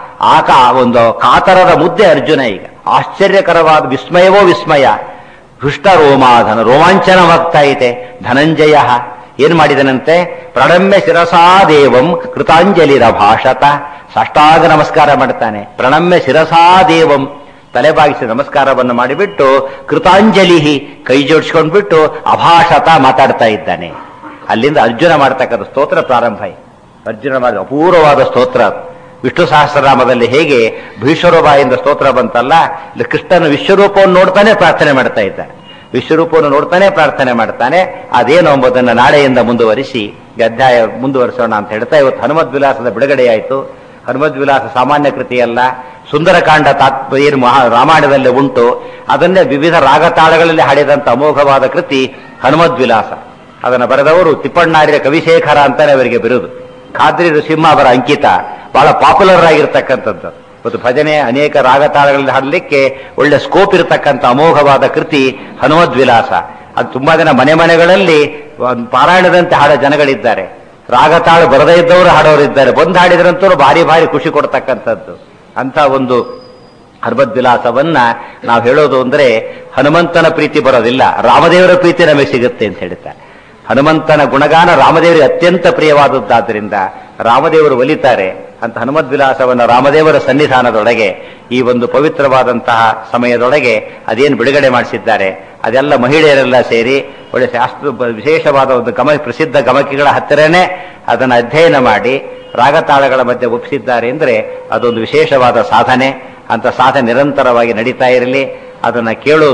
ಒಂದು ಕಾತರದ ಮುದ್ದೆ ಅರ್ಜುನ. ಈಗ ಆಶ್ಚರ್ಯಕರವಾದ ವಿಸ್ಮಯವೋ ವಿಸ್ಮಯ. ಹೃಷ್ಟರೋಮಾಧನ, ರೋಮಾಂಚನವಾಗ್ತಾ ಇದೆ. ಧನಂಜಯ ಏನ್ ಮಾಡಿದನಂತೆ? ಪ್ರಣಮ್ಯ ಶಿರಸಾ ದೇವಂ ಕೃತಾಂಜಲಿರ ಭಾಷತ. ಸಾಷ್ಟಾಂಗ ನಮಸ್ಕಾರ ಮಾಡ್ತಾನೆ. ಪ್ರಣಮ್ಯ ಶಿರಸಾ ದೇವಂ, ತಲೆಬಾಗಿಸಿ ನಮಸ್ಕಾರವನ್ನು ಮಾಡಿಬಿಟ್ಟು ಕೃತಾಂಜಲಿ, ಕೈ ಜೋಡಿಸ್ಕೊಂಡ್ಬಿಟ್ಟು ಅಭಾಷತ ಮಾತಾಡ್ತಾ ಇದ್ದಾನೆ. ಅಲ್ಲಿಂದ ಅರ್ಜುನ ಮಾಡ್ತಕ್ಕಂಥ ಸ್ತೋತ್ರ ಪ್ರಾರಂಭ. ಅರ್ಜುನ ಮಾಡಿದ ಅಪೂರ್ವವಾದ ಸ್ತೋತ್ರ. ವಿಷ್ಣು ಸಹಸ್ರನಾಮದಲ್ಲಿ ಹೇಗೆ ಭೀಶ್ವರೂಪಾಯಿಂದ ಸ್ತೋತ್ರ ಬಂತಲ್ಲ, ಇಲ್ಲಿ ಕೃಷ್ಣನ ವಿಶ್ವರೂಪವನ್ನು ನೋಡ್ತಾನೆ ಪ್ರಾರ್ಥನೆ ಮಾಡ್ತಾ ಇದ್ದಾನೆ. ವಿಶ್ವರೂಪವನ್ನು ನೋಡ್ತಾನೆ ಪ್ರಾರ್ಥನೆ ಮಾಡ್ತಾನೆ. ಅದೇನು ಎಂಬುದನ್ನು ನಾಳೆಯಿಂದ ಮುಂದುವರಿಸಿ ಅಧ್ಯಾಯ ಮುಂದುವರಿಸೋಣ ಅಂತ ಹೇಳ್ತಾ ಇವತ್ತು ಹನುಮದ್ವಿಲಾಸದ ಬಿಡುಗಡೆಯಾಯಿತು. ಹನುಮದ್ವಿಲಾಸ ಸಾಮಾನ್ಯ ಕೃತಿಯಲ್ಲ, ಸುಂದರಕಾಂಡ ಏನು ರಾಮಾಯಣದಲ್ಲಿ ಉಂಟು, ಅದನ್ನೇ ವಿವಿಧ ರಾಗತಾಳಗಳಲ್ಲಿ ಹಾಡಿದಂಥ ಅಮೋಘವಾದ ಕೃತಿ ಹನುಮದ್ವಿಲಾಸ. ಅದನ್ನು ಬರೆದವರು ತಿಪ್ಪಣ್ಣಾರ್ಯ ಕವಿಶೇಖರ ಅಂತಾನೆ ಅವರಿಗೆ ಬಿರುದು. ಖಾದ್ರಿ ನರಸಿಂಹ ಅವರ ಅಂಕಿತ. ಬಹಳ ಪಾಪ್ಯುಲರ್ ಆಗಿರ್ತಕ್ಕಂಥದ್ದು. ಇವತ್ತು ಭಜನೆ ಅನೇಕ ರಾಗತಾಳಗಳಲ್ಲಿ ಹಾಡಲಿಕ್ಕೆ ಒಳ್ಳೆ ಸ್ಕೋಪ್ ಇರತಕ್ಕಂಥ ಅಮೋಘವಾದ ಕೃತಿ ಹನುಮದ್ವಿಲಾಸ. ಅದು ತುಂಬಾ ಜನ ಮನೆಗಳಲ್ಲಿ ಪಾರಾಯಣದಂತೆ ಹಾಡೋ ಜನಗಳಿದ್ದಾರೆ. ರಾಗತಾಳ ಬರದೇ ಇದ್ದವರು ಹಾಡೋರಿದ್ದಾರೆ. ಬಂದು ಹಾಡಿದ್ರಂತೂ ಭಾರಿ ಭಾರಿ ಖುಷಿ ಕೊಡ್ತಕ್ಕಂಥದ್ದು. ಅಂತ ಒಂದು ಹನುಮದ್ವಿಲಾಸವನ್ನ ನಾವು ಹೇಳೋದು ಅಂದ್ರೆ ಹನುಮಂತನ ಪ್ರೀತಿ ಬರೋದಿಲ್ಲ, ರಾಮದೇವರ ಪ್ರೀತಿ ನಮಗೆ ಸಿಗುತ್ತೆ ಅಂತ ಹೇಳ್ತಾರೆ. ಹನುಮಂತನ ಗುಣಗಾನ ರಾಮದೇವರಿಗೆ ಅತ್ಯಂತ ಪ್ರಿಯವಾದದ್ದಾದ್ರಿಂದ ರಾಮದೇವರು ಒಲಿತಾರೆ ಅಂತ ಹನುಮದ್ವಿಲಾಸವನ್ನು ರಾಮದೇವರ ಸನ್ನಿಧಾನದೊಳಗೆ ಈ ಒಂದು ಪವಿತ್ರವಾದಂತಹ ಸಮಯದೊಳಗೆ ಅದೇನು ಬಿಡುಗಡೆ ಮಾಡಿಸಿದ್ದಾರೆ, ಅದೆಲ್ಲ ಮಹಿಳೆಯರೆಲ್ಲ ಸೇರಿ ಒಳ್ಳೆ ಶಾಸ್ತ್ರ ವಿಶೇಷವಾದ ಒಂದು ಪ್ರಸಿದ್ಧ ಗಮಕಿಗಳ ಹತ್ತಿರನೇ ಅದನ್ನು ಅಧ್ಯಯನ ಮಾಡಿ ರಾಗತಾಳಗಳ ಮಧ್ಯೆ ಒಪ್ಪಿಸಿದ್ದಾರೆ ಅಂದರೆ ಅದೊಂದು ವಿಶೇಷವಾದ ಸಾಧನೆ. ಅಂತ ಸಾಧನೆ ನಿರಂತರವಾಗಿ ನಡೀತಾ ಇರಲಿ. ಅದನ್ನು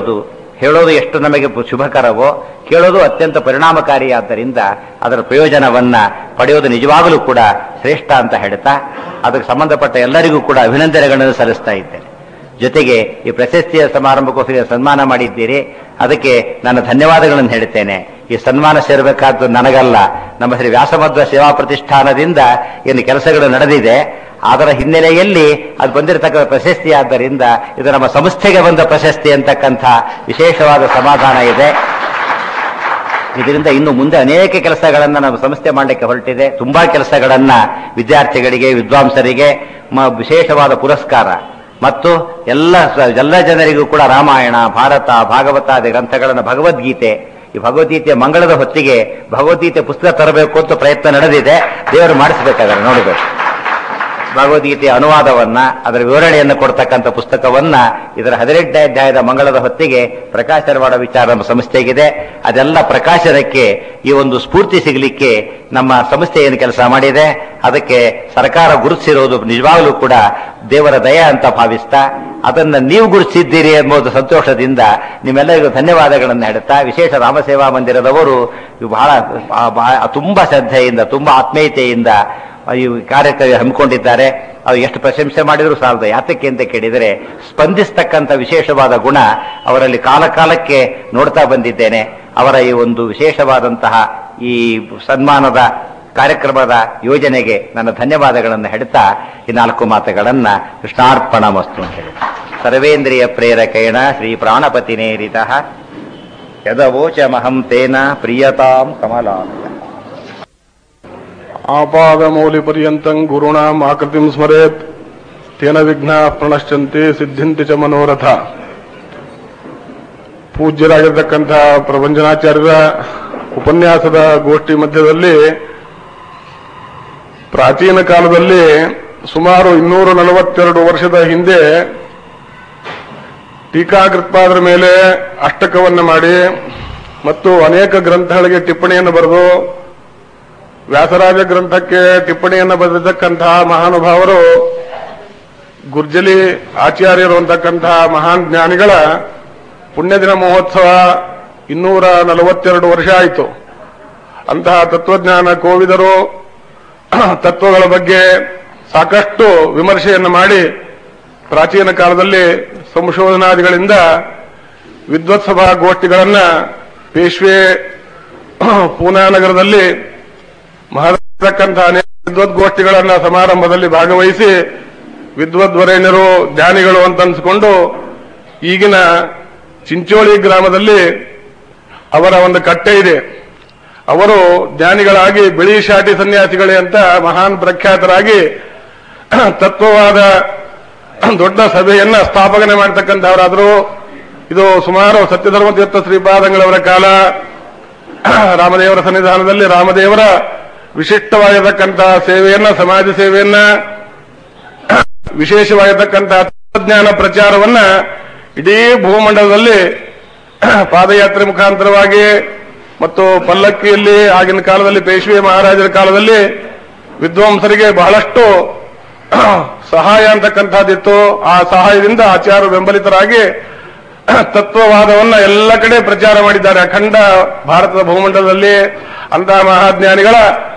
ಹೇಳೋದು ಎಷ್ಟು ನಮಗೆ ಶುಭಕರವೋ, ಕೇಳೋದು ಅತ್ಯಂತ ಪರಿಣಾಮಕಾರಿಯಾದ್ದರಿಂದ ಅದರ ಪ್ರಯೋಜನವನ್ನ ಪಡೆಯೋದು ನಿಜವಾಗಲೂ ಕೂಡ ಶ್ರೇಷ್ಠ ಅಂತ ಹೇಳ್ತಾ ಅದಕ್ಕೆ ಸಂಬಂಧಪಟ್ಟ ಎಲ್ಲರಿಗೂ ಕೂಡ ಅಭಿನಂದನೆಗಳನ್ನು ಸಲ್ಲಿಸ್ತಾ ಇದ್ದೇನೆ. ಜೊತೆಗೆ ಈ ಪ್ರಶಸ್ತಿಯ ಸಮಾರಂಭಕ್ಕೋಸ್ಕರ ಸನ್ಮಾನ ಮಾಡಿದ್ದೀರಿ, ಅದಕ್ಕೆ ನನ್ನ ಧನ್ಯವಾದಗಳನ್ನು ಹೇಳ್ತೇನೆ. ಈ ಸನ್ಮಾನ ಸೇರಬೇಕಾದ್ದು ನನಗಲ್ಲ, ನಮ್ಮ ಶ್ರೀ ವ್ಯಾಸಮಧ್ವ ಸೇವಾ ಪ್ರತಿಷ್ಠಾನದಿಂದ ಏನು ಕೆಲಸಗಳು ನಡೆದಿದೆ ಅದರ ಹಿನ್ನೆಲೆಯಲ್ಲಿ ಅದು ಬಂದಿರತಕ್ಕ ಪ್ರಶಸ್ತಿ. ಆದ್ದರಿಂದ ಇದು ನಮ್ಮ ಸಂಸ್ಥೆಗೆ ಬಂದ ಪ್ರಶಸ್ತಿ ಅಂತಕ್ಕಂಥ ವಿಶೇಷವಾದ ಸಮಾಧಾನ ಇದೆ. ಇದರಿಂದ ಇನ್ನು ಮುಂದೆ ಅನೇಕ ಕೆಲಸಗಳನ್ನ ನಮ್ಮ ಸಂಸ್ಥೆ ಮಾಡಲಿಕ್ಕೆ ಹೊರಟಿದೆ. ತುಂಬಾ ಕೆಲಸಗಳನ್ನ ವಿದ್ಯಾರ್ಥಿಗಳಿಗೆ, ವಿದ್ವಾಂಸರಿಗೆ ವಿಶೇಷವಾದ ಪುರಸ್ಕಾರ ಮತ್ತು ಎಲ್ಲ ಜನರಿಗೂ ಕೂಡ ರಾಮಾಯಣ, ಭಾರತ, ಭಾಗವತಾದಿ ಗ್ರಂಥಗಳನ್ನು, ಭಗವದ್ಗೀತೆ, ಈ ಭಗವದ್ಗೀತೆಯ ಮಂಗಳದ ಹೊತ್ತಿಗೆ ಭಗವದ್ಗೀತೆ ಪುಸ್ತಕ ತರಬೇಕು ಅಂತ ಪ್ರಯತ್ನ ನಡೆದಿದೆ. ದೇವರು ಮಾಡಿಸಬೇಕಾದ್ರೆ ನೋಡಬೇಕು. ಭಗವದ್ಗೀತೆಯ ಅನುವಾದವನ್ನ, ಅದರ ವಿವರಣೆಯನ್ನು ಕೊಡ್ತಕ್ಕಂಥ ಪುಸ್ತಕವನ್ನ ಇದರ 18ನೇ ಅಧ್ಯಾಯದ ಮಂಗಳದ ಹೊತ್ತಿಗೆ ಪ್ರಕಾಶನ ಮಾಡೋ ವಿಚಾರ ನಮ್ಮ ಸಂಸ್ಥೆಗಿದೆ. ಅದೆಲ್ಲ ಪ್ರಕಾಶನಕ್ಕೆ ಈ ಒಂದು ಸ್ಫೂರ್ತಿ ಸಿಗಲಿಕ್ಕೆ ನಮ್ಮ ಸಂಸ್ಥೆ ಏನು ಕೆಲಸ ಮಾಡಿದೆ ಅದಕ್ಕೆ ಸರ್ಕಾರ ಗುರುತಿಸಿರೋದು ನಿಜವಾಗಲೂ ಕೂಡ ದೇವರ ದಯ ಅಂತ ಭಾವಿಸ್ತಾ ಅದನ್ನ ನೀವು ಗುರುತಿಸಿದ್ದೀರಿ ಎಂಬುದು ಸಂತೋಷದಿಂದ ನಿಮ್ಮೆಲ್ಲರಿಗೂ ಧನ್ಯವಾದಗಳನ್ನು ಹೇಳ್ತಾ, ವಿಶೇಷ ರಾಮಸೇವಾ ಮಂದಿರದವರು ಬಹಳ ತುಂಬಾ ಶ್ರದ್ಧೆಯಿಂದ, ತುಂಬಾ ಆತ್ಮೀಯತೆಯಿಂದ ಈ ಕಾರ್ಯಕ್ರಮ ಹಮ್ಮಿಕೊಂಡಿದ್ದಾರೆ. ಅವ್ರು ಎಷ್ಟು ಪ್ರಶಂಸೆ ಮಾಡಿದ್ರು ಸಾಲದು. ಯಾತಕ್ಕೆ ಅಂತ ಕೇಳಿದರೆ ಸ್ಪಂದಿಸ್ತಕ್ಕಂಥ ವಿಶೇಷವಾದ ಗುಣ ಅವರಲ್ಲಿ ಕಾಲಕ್ಕೆ ನೋಡ್ತಾ ಬಂದಿದ್ದೇನೆ. ಅವರ ಈ ಒಂದು ವಿಶೇಷವಾದಂತಹ ಈ ಸನ್ಮಾನದ ಕಾರ್ಯಕ್ರಮದ ಯೋಜನೆಗೆ ನನ್ನ ಧನ್ಯವಾದಗಳನ್ನು ಹೇಳ್ತಾ ಈ 4 ಮಾತುಗಳನ್ನ ಕೃಷ್ಣಾರ್ಪಣ ಮಸ್ತು ಅಂತ ಹೇಳಿ. ಸರ್ವೇಂದ್ರಿಯ ಪ್ರೇರಕೇಣ ಶ್ರೀ ಪ್ರಾಣಪತಿನೇರಿತ ಯದವೋಚಮಹಂ ತೇನ ಪ್ರಿಯತಾಂ ಕಮಲಾಲಯ. ಆಪಾದಮೌಲಿ ಪರ್ಯಂತಂ ಗುರುಣಾಂ ಆಕೃತಿಂ ಸ್ಮರೇತ್ ತೇನ ವಿಘ್ನಾ ಪ್ರಣಶ್ಯಂತೆ ಸಿದ್ಧಿಂತಿ ಚ ಮನೋರಥ. ಪೂಜ್ಯರಾಗಿರ್ತಕ್ಕಂಥ ಪ್ರಭಂಜನಾಚಾರ್ಯರ ಉಪನ್ಯಾಸದ ಗೋಷ್ಠಿ ಮಧ್ಯದಲ್ಲಿ ಪ್ರಾಚೀನ ಕಾಲದಲ್ಲಿ ಸುಮಾರು 242 ವರ್ಷದ ಹಿಂದೆ ಟೀಕಾಕೃತ್ಪಾದರ ಮೇಲೆ ಅಷ್ಟಕವನ್ನು ಮಾಡಿ ಮತ್ತು ಅನೇಕ ಗ್ರಂಥಗಳಿಗೆ ಟಿಪ್ಪಣಿಯನ್ನು ಬರೆದು ವ್ಯಾಸರಾಜ ಗ್ರಂಥಕ್ಕೆ ಟಿಪ್ಪಣಿಯನ್ನು ಬರೆದಿರ್ತಕ್ಕಂತಹ ಮಹಾನುಭಾವರು ಗುರ್ಜಲಿ ಆಚಾರ್ಯರು ಅಂತಕ್ಕಂತಹ ಮಹಾನ್ ಜ್ಞಾನಿಗಳ ಪುಣ್ಯದಿನ ಮಹೋತ್ಸವ 242 ವರ್ಷ ಆಯಿತು. ಅಂತಹ ತತ್ವಜ್ಞಾನ ಕೋವಿದರು ತತ್ವಗಳ ಬಗ್ಗೆ ಸಾಕಷ್ಟು ವಿಮರ್ಶೆಯನ್ನು ಮಾಡಿ ಪ್ರಾಚೀನ ಕಾಲದಲ್ಲಿ ಸಂಶೋಧನಾದಿಗಳಿಂದ ವಿದ್ವತ್ಸಭಾ ಗೋಷ್ಠಿಗಳನ್ನು ಪೇಶ್ವೆ ಪೂನಾ ನಗರದಲ್ಲಿ ಮಹತ್ತಕ್ಕಂತಹ ಅನೇಕ ವಿದ್ವದ್ಗೋಷ್ಠಿಗಳನ್ನು ಸಮಾರಂಭದಲ್ಲಿ ಭಾಗವಹಿಸಿ ವಿದ್ವದ್ವರೇಣ್ಯರು ಜ್ಞಾನಿಗಳು ಅಂತ ಅನ್ಸ್ಕೊಂಡು ಈಗಿನ ಚಿಂಚೋಳಿ ಗ್ರಾಮದಲ್ಲಿ ಅವರ ಒಂದು ಕಟ್ಟೆ ಇದೆ. ಅವರು ಜ್ಞಾನಿಗಳಾಗಿ ಬಿಳಿ ಶಾಟಿ ಸನ್ಯಾಸಿಗಳೇ ಅಂತ ಮಹಾನ್ ಪ್ರಖ್ಯಾತರಾಗಿ ತತ್ವವಾದ ದೊಡ್ಡ ಸಭೆಯನ್ನ ಸ್ಥಾಪನೆ ಮಾಡತಕ್ಕಂಥವರಾದರೂ ಇದು ಸುಮಾರು ಸತ್ಯಧರ್ಮತೀರ್ಥ ಶ್ರೀಪಾದಂಗಳವರ ಕಾಲ. ರಾಮದೇವರ ಸನ್ನಿಧಾನದಲ್ಲಿ ರಾಮದೇವರ ವಿಶಿಷ್ಟವಾಗಿರತಕ್ಕಂತಹ ಸೇವೆಯನ್ನ, ಸಮಾಜ ಸೇವೆಯನ್ನ, ವಿಶೇಷವಾಗಿರತಕ್ಕಂತಹ ತತ್ವಜ್ಞಾನ ಪ್ರಚಾರವನ್ನ ಇಡೀ ಭೂಮಂಡಲದಲ್ಲಿ ಪಾದಯಾತ್ರೆ ಮುಖಾಂತರವಾಗಿ ಮತ್ತು ಪಲ್ಲಕ್ಕಿಯಲ್ಲಿ ಆಗಿನ ಕಾಲದಲ್ಲಿ ಪೇಶ್ವೆ ಮಹಾರಾಜರ ಕಾಲದಲ್ಲಿ ವಿದ್ವಾಂಸರಿಗೆ ಬಹಳಷ್ಟು ಸಹಾಯ ಅಂತಕ್ಕಂಥದ್ದಿತ್ತು. ಆ ಸಹಾಯದಿಂದ ಆಚಾರ್ಯರು ಬೆಂಬಲಿತರಾಗಿ ತತ್ವವಾದವನ್ನ ಎಲ್ಲ ಕಡೆ ಪ್ರಚಾರ ಮಾಡಿದ್ದಾರೆ. ಅಖಂಡ ಭಾರತದ ಭೂಮಂಡಲದಲ್ಲಿ ಅಂತಹ ಮಹಾಜ್ಞಾನಿಗಳ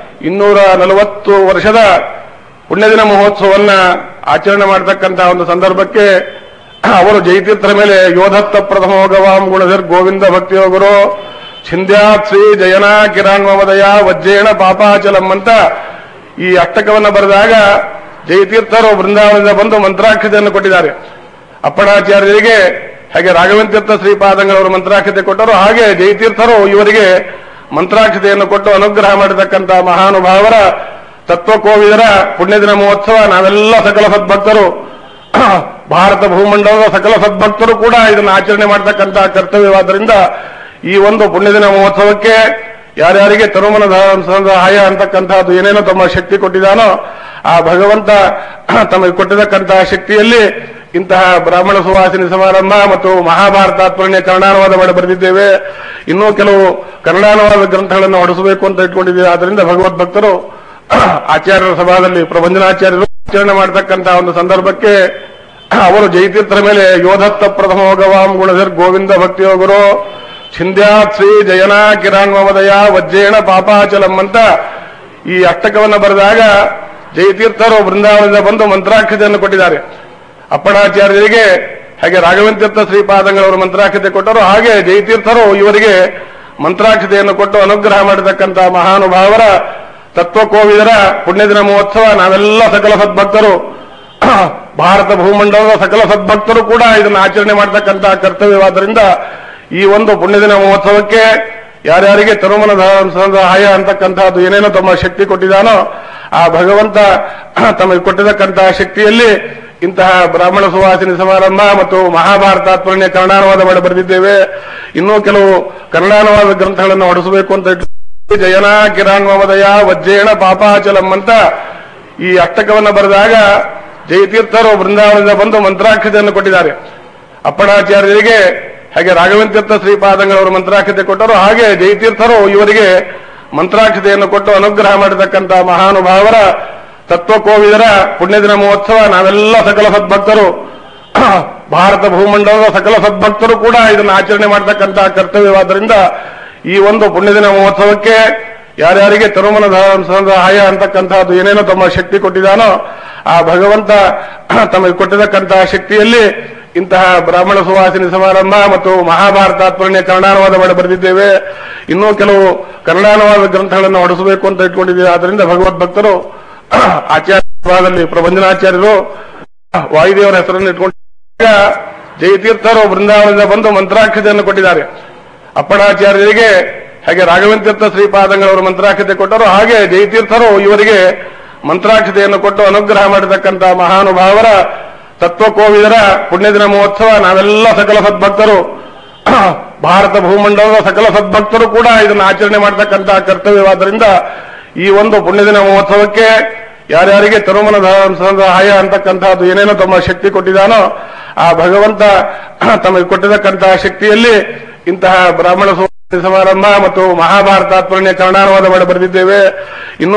240 ವರ್ಷದ ಪುಣ್ಯದಿನ ಮಹೋತ್ಸವವನ್ನ ಆಚರಣೆ ಮಾಡತಕ್ಕಂತಹ ಒಂದು ಸಂದರ್ಭಕ್ಕೆ ಅವರು ಜಯತೀರ್ಥರ ಮೇಲೆ ಯೋಧತ್ತ ಪ್ರಥಮೋ ಗವಾಂ ಗುಣಧರ್ ಗೋವಿಂದ ಭಕ್ತಿಯೋಗುರು ಛಿಂದ್ಯಾತ್ ಶ್ರೀ ಜಯನಾ ಕಿರಾಣ್ಮವದಯ ವಜ್ರೇಣ ಪಾಪಾಚಲಂ ಅಂತ ಈ ಅಷ್ಟಕವನ್ನು ಬರೆದಾಗ ಜಯತೀರ್ಥರು ಬೃಂದಾವನದಿಂದ ಬಂದು ಮಂತ್ರಾಕ್ಷತೆಯನ್ನು ಕೊಟ್ಟಿದ್ದಾರೆ. ಅಪ್ಪಣಾಚಾರ್ಯರಿಗೆ ಹಾಗೆ ರಾಘವೇಂದ್ರ ಶ್ರೀಪಾದಂಗಳವರು ಮಂತ್ರಾಕ್ಷತೆ ಕೊಟ್ಟರು. ಹಾಗೆ ಜಯತೀರ್ಥರು ಇವರಿಗೆ ಮಂತ್ರಾಕ್ಷತೆಯನ್ನು ಕೊಟ್ಟು ಅನುಗ್ರಹ ಮಾಡತಕ್ಕಂತಹ ಮಹಾನುಭಾವರ ತತ್ವಕೋವಿದರ ಪುಣ್ಯದಿನ ಮಹೋತ್ಸವ ನಾವೆಲ್ಲ ಸಕಲ ಸದ್ಭಕ್ತರು, ಭಾರತ ಭೂಮಂಡಲದ ಸಕಲ ಸದ್ಭಕ್ತರು ಕೂಡ ಇದನ್ನು ಆಚರಣೆ ಮಾಡತಕ್ಕಂತಹ ಕರ್ತವ್ಯವಾದ್ದರಿಂದ ಈ ಒಂದು ಪುಣ್ಯದಿನ ಮಹೋತ್ಸವಕ್ಕೆ ಯಾರ್ಯಾರಿಗೆ ತನುಮನ ಸಹಾಯ ಅಂತಕ್ಕಂಥದ್ದು ಏನೇನೋ ತಮ್ಮ ಶಕ್ತಿ ಕೊಟ್ಟಿದ್ದಾನೋ ಆ ಭಗವಂತ ತಮಗೆ ಕೊಟ್ಟಿರತಕ್ಕಂತಹ ಶಕ್ತಿಯಲ್ಲಿ ಇಂತಹ ಬ್ರಾಹ್ಮಣ ಸುವಾಸಿನಿ ಸಮಾರಂಭ ಮತ್ತು ಮಹಾಭಾರತಾತ್ಮರಣೆ ಕನ್ನಡಾನುವಾದ ಮಾಡಿ ಬರೆದಿದ್ದೇವೆ. ಇನ್ನೂ ಕೆಲವು ಕನ್ನಡಾನುವಾದ ಗ್ರಂಥಗಳನ್ನು ಹೊಡಿಸಬೇಕು ಅಂತ ಇಟ್ಕೊಂಡಿದ್ದೇವೆ. ಆದ್ದರಿಂದ ಭಗವದ್ ಭಕ್ತರು ಆಚಾರ್ಯರ ಸಭಾದಲ್ಲಿ ಪ್ರಬಂಧನಾಚಾರ್ಯರು ಆಚರಣೆ ಮಾಡತಕ್ಕಂತಹ ಒಂದು ಸಂದರ್ಭಕ್ಕೆ ಅವರು ಜಯತೀರ್ಥರ ಮೇಲೆ ಯೋಧತ್ತ ಪ್ರಥಮೋ ಗವಾಂ ಗುಣಧರ್ ಗೋವಿಂದ ಭಕ್ತಿಯೋಗುರು ಛಿಂದ್ಯಾತ್ ಶ್ರೀ ಜಯನಾ ಕಿರಾಣ್ಮವದಯ ವಜ್ರೇಣ ಪಾಪಾಚಲಂ ಅಂತ ಈ ಅಷ್ಟಕವನ್ನು ಬರೆದಾಗ ಜಯತೀರ್ಥರು ಬೃಂದಾವನದಿಂದ ಬಂದು ಮಂತ್ರಾಕ್ಷತೆಯನ್ನು ಕೊಟ್ಟಿದ್ದಾರೆ. ಅಪ್ಪಣಾಚಾರ್ಯರಿಗೆ ಹಾಗೆ ರಾಘವೇಂದ್ರ ಶ್ರೀಪಾದಂಗಳವರು ಮಂತ್ರಾಕ್ಷತೆ ಕೊಟ್ಟರು. ಹಾಗೆ ಜಯತೀರ್ಥರು ಇವರಿಗೆ ಮಂತ್ರಾಕ್ಷತೆಯನ್ನು ಕೊಟ್ಟು ಅನುಗ್ರಹ ಮಾಡತಕ್ಕಂತಹ ಮಹಾನುಭಾವರ ತತ್ವಕೋವಿದರ ಪುಣ್ಯದಿನ ಮಹೋತ್ಸವ ನಾವೆಲ್ಲ ಸಕಲ ಸದ್ಭಕ್ತರು, ಭಾರತ ಭೂಮಂಡಲದ ಸಕಲ ಸದ್ಭಕ್ತರು ಕೂಡ ಇದನ್ನು ಆಚರಣೆ ಮಾಡತಕ್ಕಂತಹ ಕರ್ತವ್ಯವಾದ್ದರಿಂದ ಈ ಒಂದು ಪುಣ್ಯದಿನ ಮಹೋತ್ಸವಕ್ಕೆ ಯಾರ್ಯಾರಿಗೆ ತನುಮನ ಸಹಾಯ ಅಂತಕ್ಕಂಥದ್ದು ಏನೇನೋ ತಮ್ಮ ಶಕ್ತಿ ಕೊಟ್ಟಿದ್ದಾನೋ ಆ ಭಗವಂತ ತಮಗೆ ಕೊಟ್ಟಿರತಕ್ಕಂತಹ ಶಕ್ತಿಯಲ್ಲಿ ಇಂತಹ ಬ್ರಾಹ್ಮಣ ಸುವಾಸಿನಿ ಸಮಾರಂಭ ಮತ್ತು ಮಹಾಭಾರತಾತ್ಮರಣೆ ಕನ್ನಡಾನುವಾದ ಮಾಡಿ ಬರೆದಿದ್ದೇವೆ. ಇನ್ನೂ ಕೆಲವು ಕನ್ನಡಾನುವಾದ ಗ್ರಂಥಗಳನ್ನು ಹೊಡಿಸಬೇಕು ಅಂತ ಜಯನಾ ಕಿರಾಣ್ಮವದಯ ವಜ್ರೇಣ ಪಾಪಾಚಲಂ ಅಂತ ಈ ಅಷ್ಟಕವನ್ನು ಬರೆದಾಗ ಜಯತೀರ್ಥರು ಬೃಂದಾವನದಿಂದ ಬಂದು ಮಂತ್ರಾಕ್ಷತೆಯನ್ನು ಕೊಟ್ಟಿದ್ದಾರೆ. ಅಪ್ಪಣಾಚಾರ್ಯರಿಗೆ ಹಾಗೆ ರಾಘವೇಂದ್ರ ಶ್ರೀಪಾದಂಗಳವರು ಮಂತ್ರಾಕ್ಷತೆ ಕೊಟ್ಟರು. ಹಾಗೆ ಜಯತೀರ್ಥರು ಇವರಿಗೆ ಮಂತ್ರಾಕ್ಷತೆಯನ್ನು ಕೊಟ್ಟು ಅನುಗ್ರಹ ಮಾಡತಕ್ಕಂತಹ ಮಹಾನುಭಾವರ ತತ್ವಕೋವಿದರ ಪುಣ್ಯದಿನ ಮಹೋತ್ಸವ ನಾವೆಲ್ಲ ಸಕಲ ಸದ್ಭಕ್ತರು, ಭಾರತ ಭೂಮಂಡಲದ ಸಕಲ ಸದ್ಭಕ್ತರು ಕೂಡ ಇದನ್ನು ಆಚರಣೆ ಮಾಡತಕ್ಕಂತಹ ಕರ್ತವ್ಯವಾದ್ದರಿಂದ ಈ ಒಂದು ಪುಣ್ಯದಿನ ಮಹೋತ್ಸವಕ್ಕೆ ಯಾರ್ಯಾರಿಗೆ ತರುಮನ ಸಹಾಯ ಅಂತಕ್ಕಂಥದ್ದು ಏನೇನೋ ತಮ್ಮ ಶಕ್ತಿ ಕೊಟ್ಟಿದ್ದಾನೋ ಆ ಭಗವಂತ ತಮಗೆ ಕೊಟ್ಟಿರತಕ್ಕಂತಹ ಶಕ್ತಿಯಲ್ಲಿ ಇಂತಹ ಬ್ರಾಹ್ಮಣ ಸುವಾಸಿನಿ ಸಮಾರಂಭ ಮತ್ತು ಮಹಾಭಾರತ ತಾತ್ಪರ್ಯ ಕನ್ನಡಾನುವಾದ ಮಾಡಿ ಬರೆದಿದ್ದೇವೆ. ಇನ್ನೂ ಕೆಲವು ಕನ್ನಡಾನುವಾದ ಗ್ರಂಥಗಳನ್ನು ಹೊಡಿಸಬೇಕು ಅಂತ ಇಟ್ಕೊಂಡಿದ್ದೇವೆ. ಆದ್ದರಿಂದ ಭಗವದ್ ಭಕ್ತರು ಆಚಾರ್ಯದಲ್ಲಿ ಪ್ರಬಂಧನಾಚಾರ್ಯರು ವಾಯುದೇವರ ಹೆಸರನ್ನು ಇಟ್ಕೊಂಡು ಜಯತೀರ್ಥರು ಬೃಂದಾವನದಿಂದ ಬಂದು ಮಂತ್ರಾಕ್ಷತೆಯನ್ನು ಕೊಟ್ಟಿದ್ದಾರೆ. ಅಪ್ಪಣಾಚಾರ್ಯರಿಗೆ ಹಾಗೆ ರಾಘವೇಂದ್ರ ಶ್ರೀಪಾದಂಗಳವರು ಮಂತ್ರಾಕ್ಷತೆ ಕೊಟ್ಟರು. ಹಾಗೆ ಜಯತೀರ್ಥರು ಇವರಿಗೆ ಮಂತ್ರಾಕ್ಷತೆಯನ್ನು ಕೊಟ್ಟು ಅನುಗ್ರಹ ಮಾಡಿರ್ತಕ್ಕಂಥ ಮಹಾನುಭಾವರ ತತ್ವಕೋವಿದರ ಪುಣ್ಯದಿನ ಮಹೋತ್ಸವ ನಾವೆಲ್ಲ ಸಕಲ ಸದ್ಭಕ್ತರು ಭಾರತ ಭೂಮಂಡಲದ ಸಕಲ ಸದ್ಭಕ್ತರು ಕೂಡ ಇದನ್ನು ಆಚರಣೆ ಮಾಡತಕ್ಕಂತಹ ಕರ್ತವ್ಯವಾದ್ದರಿಂದ ಈ ಒಂದು ಪುಣ್ಯದಿನ ಮಹೋತ್ಸವಕ್ಕೆ ಯಾರ್ಯಾರಿಗೆ ತರುಮನ ಸಹಾಯ ಅಂತಕ್ಕಂಥದ್ದು ಏನೇನೋ ತಮ್ಮ ಶಕ್ತಿ ಕೊಟ್ಟಿದ್ದಾನೋ ಆ ಭಗವಂತ ತಮಗೆ ಕೊಟ್ಟಿರತಕ್ಕಂತಹ ಶಕ್ತಿಯಲ್ಲಿ ಇಂತಹ ಬ್ರಾಹ್ಮಣ ಸಮಾರಂಭ ಮತ್ತು ಮಹಾಭಾರತ ತಾತ್ಪರ್ಯ ಕನ್ನಡಾನುವಾದ ಮಾಡಿ ಬರೆದಿದ್ದೇವೆ. ಇನ್ನೂ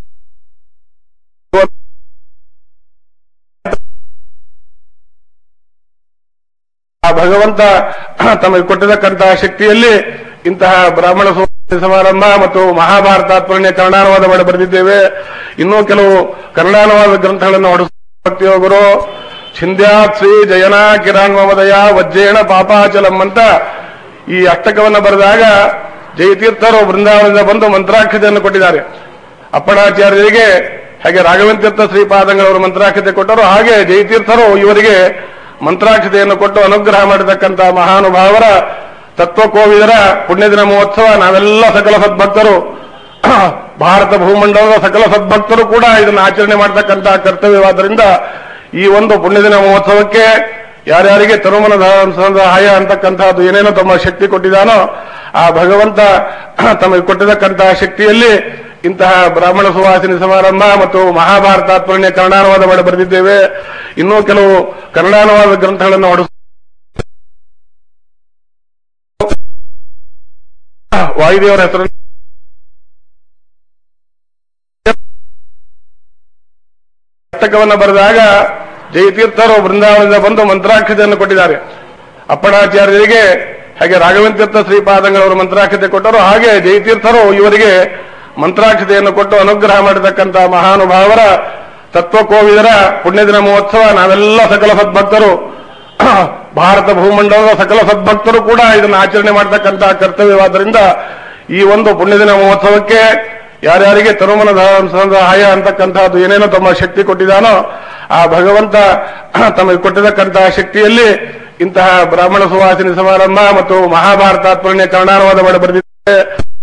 ಆ ಭಗವಂತ ತಮಗೆ ಕೊಟ್ಟಿರತಕ್ಕಂತಹ ಶಕ್ತಿಯಲ್ಲಿ ಇಂತಹ ಬ್ರಾಹ್ಮಣ ಸಮಾರಂಭ ಮತ್ತು ಮಹಾಭಾರತ ತಾತ್ಪರ್ಯ ಕನ್ನಡಾನುವಾದ ಮಾಡಿ ಬರೆದಿದ್ದೇವೆ. ಇನ್ನೂ ಕೆಲವು ಕನ್ನಡಾನುವಾದ ಗ್ರಂಥಗಳನ್ನು ಹೊಡಿಸೋಗರು ಛಿಂದ್ಯಾತ್ ಶ್ರೀ ಜಯನ ಕಿರಾಣ್ಮದಯ ವಜ್ರೇಣ ಪಾಪಾಚಲಂ ಅಂತ ಈ ಅಷ್ಟಕವನ್ನು ಬರೆದಾಗ ಜಯತೀರ್ಥರು ಬೃಂದಾವನದಿಂದ ಬಂದು ಮಂತ್ರಾಕ್ಷತೆಯನ್ನು ಕೊಟ್ಟಿದ್ದಾರೆ. ಅಪ್ಪಣಾಚಾರ್ಯರಿಗೆ ಹಾಗೆ ರಾಘವೇಂದ್ರ ಶ್ರೀಪಾದಂಗಳವರು ಮಂತ್ರಾಕ್ಷತೆ ಕೊಟ್ಟರು. ಹಾಗೆ ಜಯತೀರ್ಥರು ಇವರಿಗೆ ಮಂತ್ರಾಕ್ಷತೆಯನ್ನು ಕೊಟ್ಟು ಅನುಗ್ರಹ ಮಾಡಿರ್ತಕ್ಕಂಥ ಮಹಾನುಭಾವರ ತತ್ವಕೋವಿದರ ಪುಣ್ಯದಿನ ಮಹೋತ್ಸವ ನಾವೆಲ್ಲ ಸಕಲ ಸದ್ಭಕ್ತರು ಭಾರತ ಭೂಮಂಡಲದ ಸಕಲ ಸದ್ಭಕ್ತರು ಕೂಡ ಇದನ್ನು ಆಚರಣೆ ಮಾಡತಕ್ಕಂತಹ ಕರ್ತವ್ಯವಾದ್ದರಿಂದ ಈ ಒಂದು ಪುಣ್ಯದಿನ ಮಹೋತ್ಸವಕ್ಕೆ ಯಾರ್ಯಾರಿಗೆ ತರುಮನ ಸಹಾಯ ಅಂತಕ್ಕಂಥದ್ದು ಏನೇನೋ ತಮ್ಮ ಶಕ್ತಿ ಕೊಟ್ಟಿದ್ದಾನೋ ಆ ಭಗವಂತ ತಮಗೆ ಕೊಟ್ಟಿರತಕ್ಕಂತಹ ಶಕ್ತಿಯಲ್ಲಿ ಇಂತಹ ಬ್ರಾಹ್ಮಣ ಸುವಾಸಿನಿ ಸಮಾರಂಭ ಮತ್ತು ಮಹಾಭಾರತ ತಾತ್ಪರ್ಯ ಕನ್ನಡಾನುವಾದ ಮಾಡಿ ಬರೆದಿದ್ದೇವೆ. ಇನ್ನೂ ಕೆಲವು ಕನ್ನಡಾನುವಾದ ಗ್ರಂಥಗಳನ್ನು ವಾಯುದೇವರ ಹೆಸರನ್ನು ನಾಟಕವನ್ನು ಬರೆದಾಗ ಜಯತೀರ್ಥರು ಬೃಂದಾವನದಿಂದ ಬಂದು ಮಂತ್ರಾಕ್ಷತೆಯನ್ನು ಕೊಟ್ಟಿದ್ದಾರೆ. ಅಪ್ಪಣಾಚಾರ್ಯರಿಗೆ ಹಾಗೆ ರಾಘವೇಂದ್ರ ಶ್ರೀಪಾದಂಗಳವರು ಮಂತ್ರಾಕ್ಷತೆ ಕೊಟ್ಟರು. ಹಾಗೆ ಜಯತೀರ್ಥರು ಇವರಿಗೆ ಮಂತ್ರಾಕ್ಷತೆಯನ್ನು ಕೊಟ್ಟು ಅನುಗ್ರಹ ಮಾಡಿರ್ತಕ್ಕಂಥ ಮಹಾನುಭಾವರ ತತ್ವಕೋವಿದರ ಪುಣ್ಯದಿನ ಮಹೋತ್ಸವ ನಾವೆಲ್ಲ ಸಕಲ ಸದ್ಭಕ್ತರು ಭಾರತ ಭೂಮಂಡಲದ ಸಕಲ ಸದ್ಭಕ್ತರು ಕೂಡ ಇದನ್ನು ಆಚರಣೆ ಮಾಡತಕ್ಕಂತಹ ಕರ್ತವ್ಯವಾದ್ದರಿಂದ ಈ ಒಂದು ಪುಣ್ಯದಿನ ಮಹೋತ್ಸವಕ್ಕೆ ಯಾರ್ಯಾರಿಗೆ ತರುಮನ ಸಹಾಯ ಅಂತಕ್ಕಂಥದ್ದು ಏನೇನೋ ತಮ್ಮ ಶಕ್ತಿ ಕೊಟ್ಟಿದ್ದಾನೋ ಆ ಭಗವಂತ ತಮಗೆ ಕೊಟ್ಟಿರತಕ್ಕಂತಹ ಶಕ್ತಿಯಲ್ಲಿ ಇಂತಹ ಬ್ರಾಹ್ಮಣ ಸುವಾಸಿನಿ ಸಮಾರಂಭ ಮತ್ತು ಮಹಾಭಾರತ ತಾತ್ಪರ್ಯ ಕನ್ನಡಾನುವಾದ ಮಾಡಿ ಬರೆದಿದ್ದೇವೆ.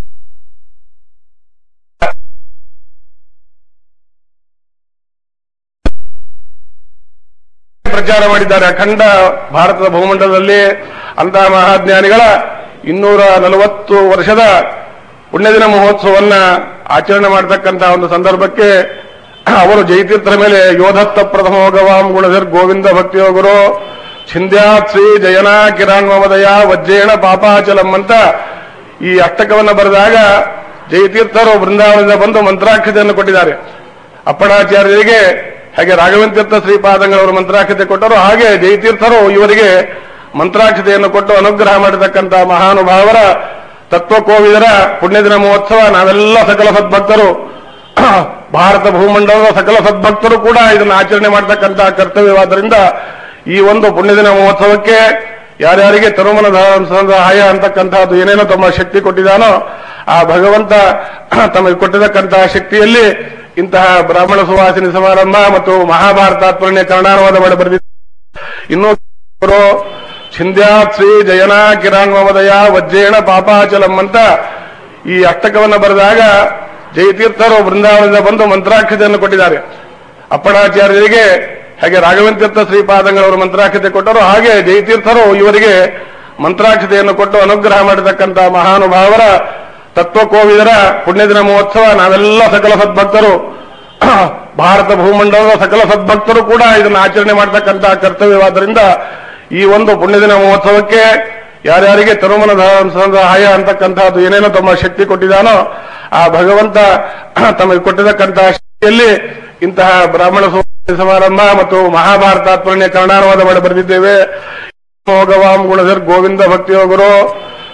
ಪ್ರಚಾರ ಮಾಡಿದ್ದಾರೆ. ಅಖಂಡ ಭಾರತದ ಭೂಮಂಡಲದಲ್ಲಿ ಅಂತಹ ಮಹಾಜ್ಞಾನಿಗಳ 240 ವರ್ಷದ ಪುಣ್ಯದಿನ ಮಹೋತ್ಸವವನ್ನ ಆಚರಣೆ ಮಾಡತಕ್ಕಂತಹ ಒಂದು ಸಂದರ್ಭಕ್ಕೆ ಅವರು ಜಯತೀರ್ಥರ ಮೇಲೆ ಯೋಧತ್ತ ಪ್ರಥಮೋಗವಾಂ ಗುಣಧರ್ ಗೋವಿಂದ ಭಕ್ತಿಯೋಗರು ಛಿಂದ್ಯಾತ್ ಶ್ರೀ ಜಯನ ಕಿರಾಣ್ಮದಯ ವಜ್ರೇಣ ಪಾಪಾಚಲಂ ಅಂತ ಈ ಅಷ್ಟಕವನ್ನು ಬರೆದಾಗ ಜಯತೀರ್ಥರು ಬೃಂದಾವನದಿಂದ ಬಂದು ಮಂತ್ರಾಕ್ಷತೆಯನ್ನು ಕೊಟ್ಟಿದ್ದಾರೆ. ಅಪ್ಪಣಾಚಾರ್ಯರಿಗೆ ಹಾಗೆ ರಾಘವೇಂದ್ರ ಶ್ರೀಪಾದಂಗಳವರು ಮಂತ್ರಾಕ್ಷತೆ ಕೊಟ್ಟರು. ಹಾಗೆ ಜಯತೀರ್ಥರು ಇವರಿಗೆ ಮಂತ್ರಾಕ್ಷತೆಯನ್ನು ಕೊಟ್ಟು ಅನುಗ್ರಹ ಮಾಡಿರ್ತಕ್ಕಂಥ ಮಹಾನುಭಾವರ ತತ್ವಕೋವಿದರ ಪುಣ್ಯದಿನ ಮಹೋತ್ಸವ ನಾವೆಲ್ಲ ಸಕಲ ಸದ್ಭಕ್ತರು ಭಾರತ ಭೂಮಂಡಲದ ಸಕಲ ಸದ್ಭಕ್ತರು ಕೂಡ ಇದನ್ನು ಆಚರಣೆ ಮಾಡತಕ್ಕಂತಹ ಕರ್ತವ್ಯವಾದ್ದರಿಂದ ಈ ಒಂದು ಪುಣ್ಯದಿನ ಮಹೋತ್ಸವಕ್ಕೆ ಯಾರ್ಯಾರಿಗೆ ತರುಮನ ಸಹಾಯ ಅಂತಕ್ಕಂಥದ್ದು ಏನೇನೋ ತಮ್ಮ ಶಕ್ತಿ ಕೊಟ್ಟಿದ್ದಾನೋ ಆ ಭಗವಂತ ತಮಗೆ ಕೊಟ್ಟಿರತಕ್ಕಂತಹ ಶಕ್ತಿಯಲ್ಲಿ ಇಂತಹ ಬ್ರಾಹ್ಮಣ ಸುವಾಸಿನಿ ಸಮಾರಂಭ ಮತ್ತು ಮಹಾಭಾರತ ತಾತ್ಪರ್ಯ ಕನ್ನಡಾನುವಾದ ಮಾಡಿ ಬರೆದಿದ್ದಾರೆ. ಇನ್ನೂ ಛಿಂದ್ಯಾತ್ ಶ್ರೀ ಜಯನ ಕಿರಾಣ್ಮದಯ ವಜ್ರೇಣ ಪಾಪಾಚಲಂ ಅಂತ ಈ ಅಷ್ಟಕವನ್ನು ಬರೆದಾಗ ಜಯತೀರ್ಥರು ಬೃಂದಾವನದಿಂದ ಬಂದು ಮಂತ್ರಾಕ್ಷತೆಯನ್ನು ಕೊಟ್ಟಿದ್ದಾರೆ. ಅಪ್ಪಣಾಚಾರ್ಯರಿಗೆ ಹಾಗೆ ರಾಘವೇಂದ್ರ ಶ್ರೀಪಾದಂಗಳವರು ಮಂತ್ರಾಕ್ಷತೆ ಕೊಟ್ಟರು. ಹಾಗೆ ಜಯತೀರ್ಥರು ಇವರಿಗೆ ಮಂತ್ರಾಕ್ಷತೆಯನ್ನು ಕೊಟ್ಟು ಅನುಗ್ರಹ ಮಾಡಿರ್ತಕ್ಕಂಥ ಮಹಾನುಭಾವರ ತತ್ವಕೋವಿದರ ಪುಣ್ಯದಿನ ಮಹೋತ್ಸವ ನಾವೆಲ್ಲ ಸಕಲ ಸದ್ಭಕ್ತರು ಭಾರತ ಭೂಮಂಡಲದ ಸಕಲ ಸದ್ಭಕ್ತರು ಕೂಡ ಇದನ್ನು ಆಚರಣೆ ಮಾಡತಕ್ಕಂತಹ ಕರ್ತವ್ಯವಾದ್ದರಿಂದ ಈ ಒಂದು ಪುಣ್ಯದಿನ ಮಹೋತ್ಸವಕ್ಕೆ ಯಾರ್ಯಾರಿಗೆ ತರುಮನ ಸಹಾಯ ಅಂತಕ್ಕಂಥದ್ದು ಏನೇನೋ ತಮ್ಮ ಶಕ್ತಿ ಕೊಟ್ಟಿದ್ದಾನೋ ಆ ಭಗವಂತ ತಮಗೆ ಕೊಟ್ಟಿರತಕ್ಕಂತಹ ಶಕ್ತಿಯಲ್ಲಿ ಇಂತಹ ಬ್ರಾಹ್ಮಣ ಸಮಾರಂಭ ಮತ್ತು ಮಹಾಭಾರತ ತಾತ್ಪರ್ಯ ಕನ್ನಡಾನುವಾದ ಮಾಡಿ ಬರೆದಿದ್ದೇವೆ. ಭೋಗವಾಂ ಗುಣಧರ್ ಗೋವಿಂದ ಭಕ್ತಿಯೋಗರು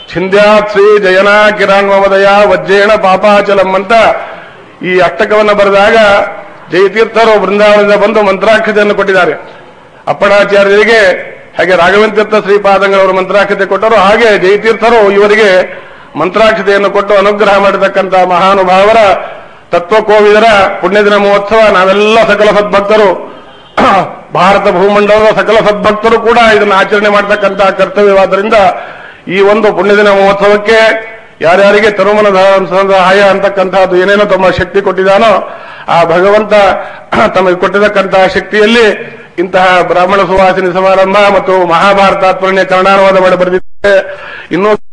ಛಿಂದ್ಯಾತ್ ಶ್ರೀ ಜಯನಾ ಕಿರಾಣ್ಮವದಯ ವಜ್ರೇಣ ಪಾಪಾಚಲಂ ಅಂತ ಈ ಅಷ್ಟಕವನ್ನು ಬರೆದಾಗ ಜಯತೀರ್ಥರು ಬೃಂದಾವನದಿಂದ ಬಂದು ಮಂತ್ರಾಕ್ಷತೆಯನ್ನು ಕೊಟ್ಟಿದ್ದಾರೆ. ಅಪ್ಪಣಾಚಾರ್ಯರಿಗೆ ಹಾಗೆ ರಾಘವೇಂದ್ರ ಶ್ರೀಪಾದಂಗಳವರು ಮಂತ್ರಾಕ್ಷತೆ ಕೊಟ್ಟರು, ಹಾಗೆ ಜಯತೀರ್ಥರು ಇವರಿಗೆ ಮಂತ್ರಾಕ್ಷತೆಯನ್ನು ಕೊಟ್ಟು ಅನುಗ್ರಹ ಮಾಡತಕ್ಕಂಥ ಮಹಾನುಭಾವರ ತತ್ವಕೋವಿದರ ಪುಣ್ಯದಿನ ಮಹೋತ್ಸವ. ನಾವೆಲ್ಲ ಸಕಲ ಸದ್ಭಕ್ತರು, ಭಾರತ ಭೂಮಂಡಲದ ಸಕಲ ಸದ್ಭಕ್ತರು ಕೂಡ ಇದನ್ನು ಆಚರಣೆ ಮಾಡತಕ್ಕಂತಹ ಕರ್ತವ್ಯವಾದ್ದರಿಂದ ಈ ಒಂದು ಪುಣ್ಯದಿನ ಮಹೋತ್ಸವಕ್ಕೆ ಯಾರ್ಯಾರಿಗೆ ತನುಮನ ಸಹಾಯ ಅಂತಕ್ಕಂಥದ್ದು ಏನೇನೋ ತಮ್ಮ ಶಕ್ತಿ ಕೊಟ್ಟಿದ್ದಾನೋ ಆ ಭಗವಂತ ತಮಗೆ ಕೊಟ್ಟಿರತಕ್ಕಂತಹ ಶಕ್ತಿಯಲ್ಲಿ ಇಂತಹ ಬ್ರಾಹ್ಮಣ ಸುವಾಸಿನಿ ಸಮಾರಂಭ ಮತ್ತು ಮಹಾಭಾರತಾತ್ಮರಣೆ ಕನ್ನಡಾನುವಾದ ಮಾಡಿ ಬರೆದಿದ್ದಾರೆ. ಇನ್ನೂ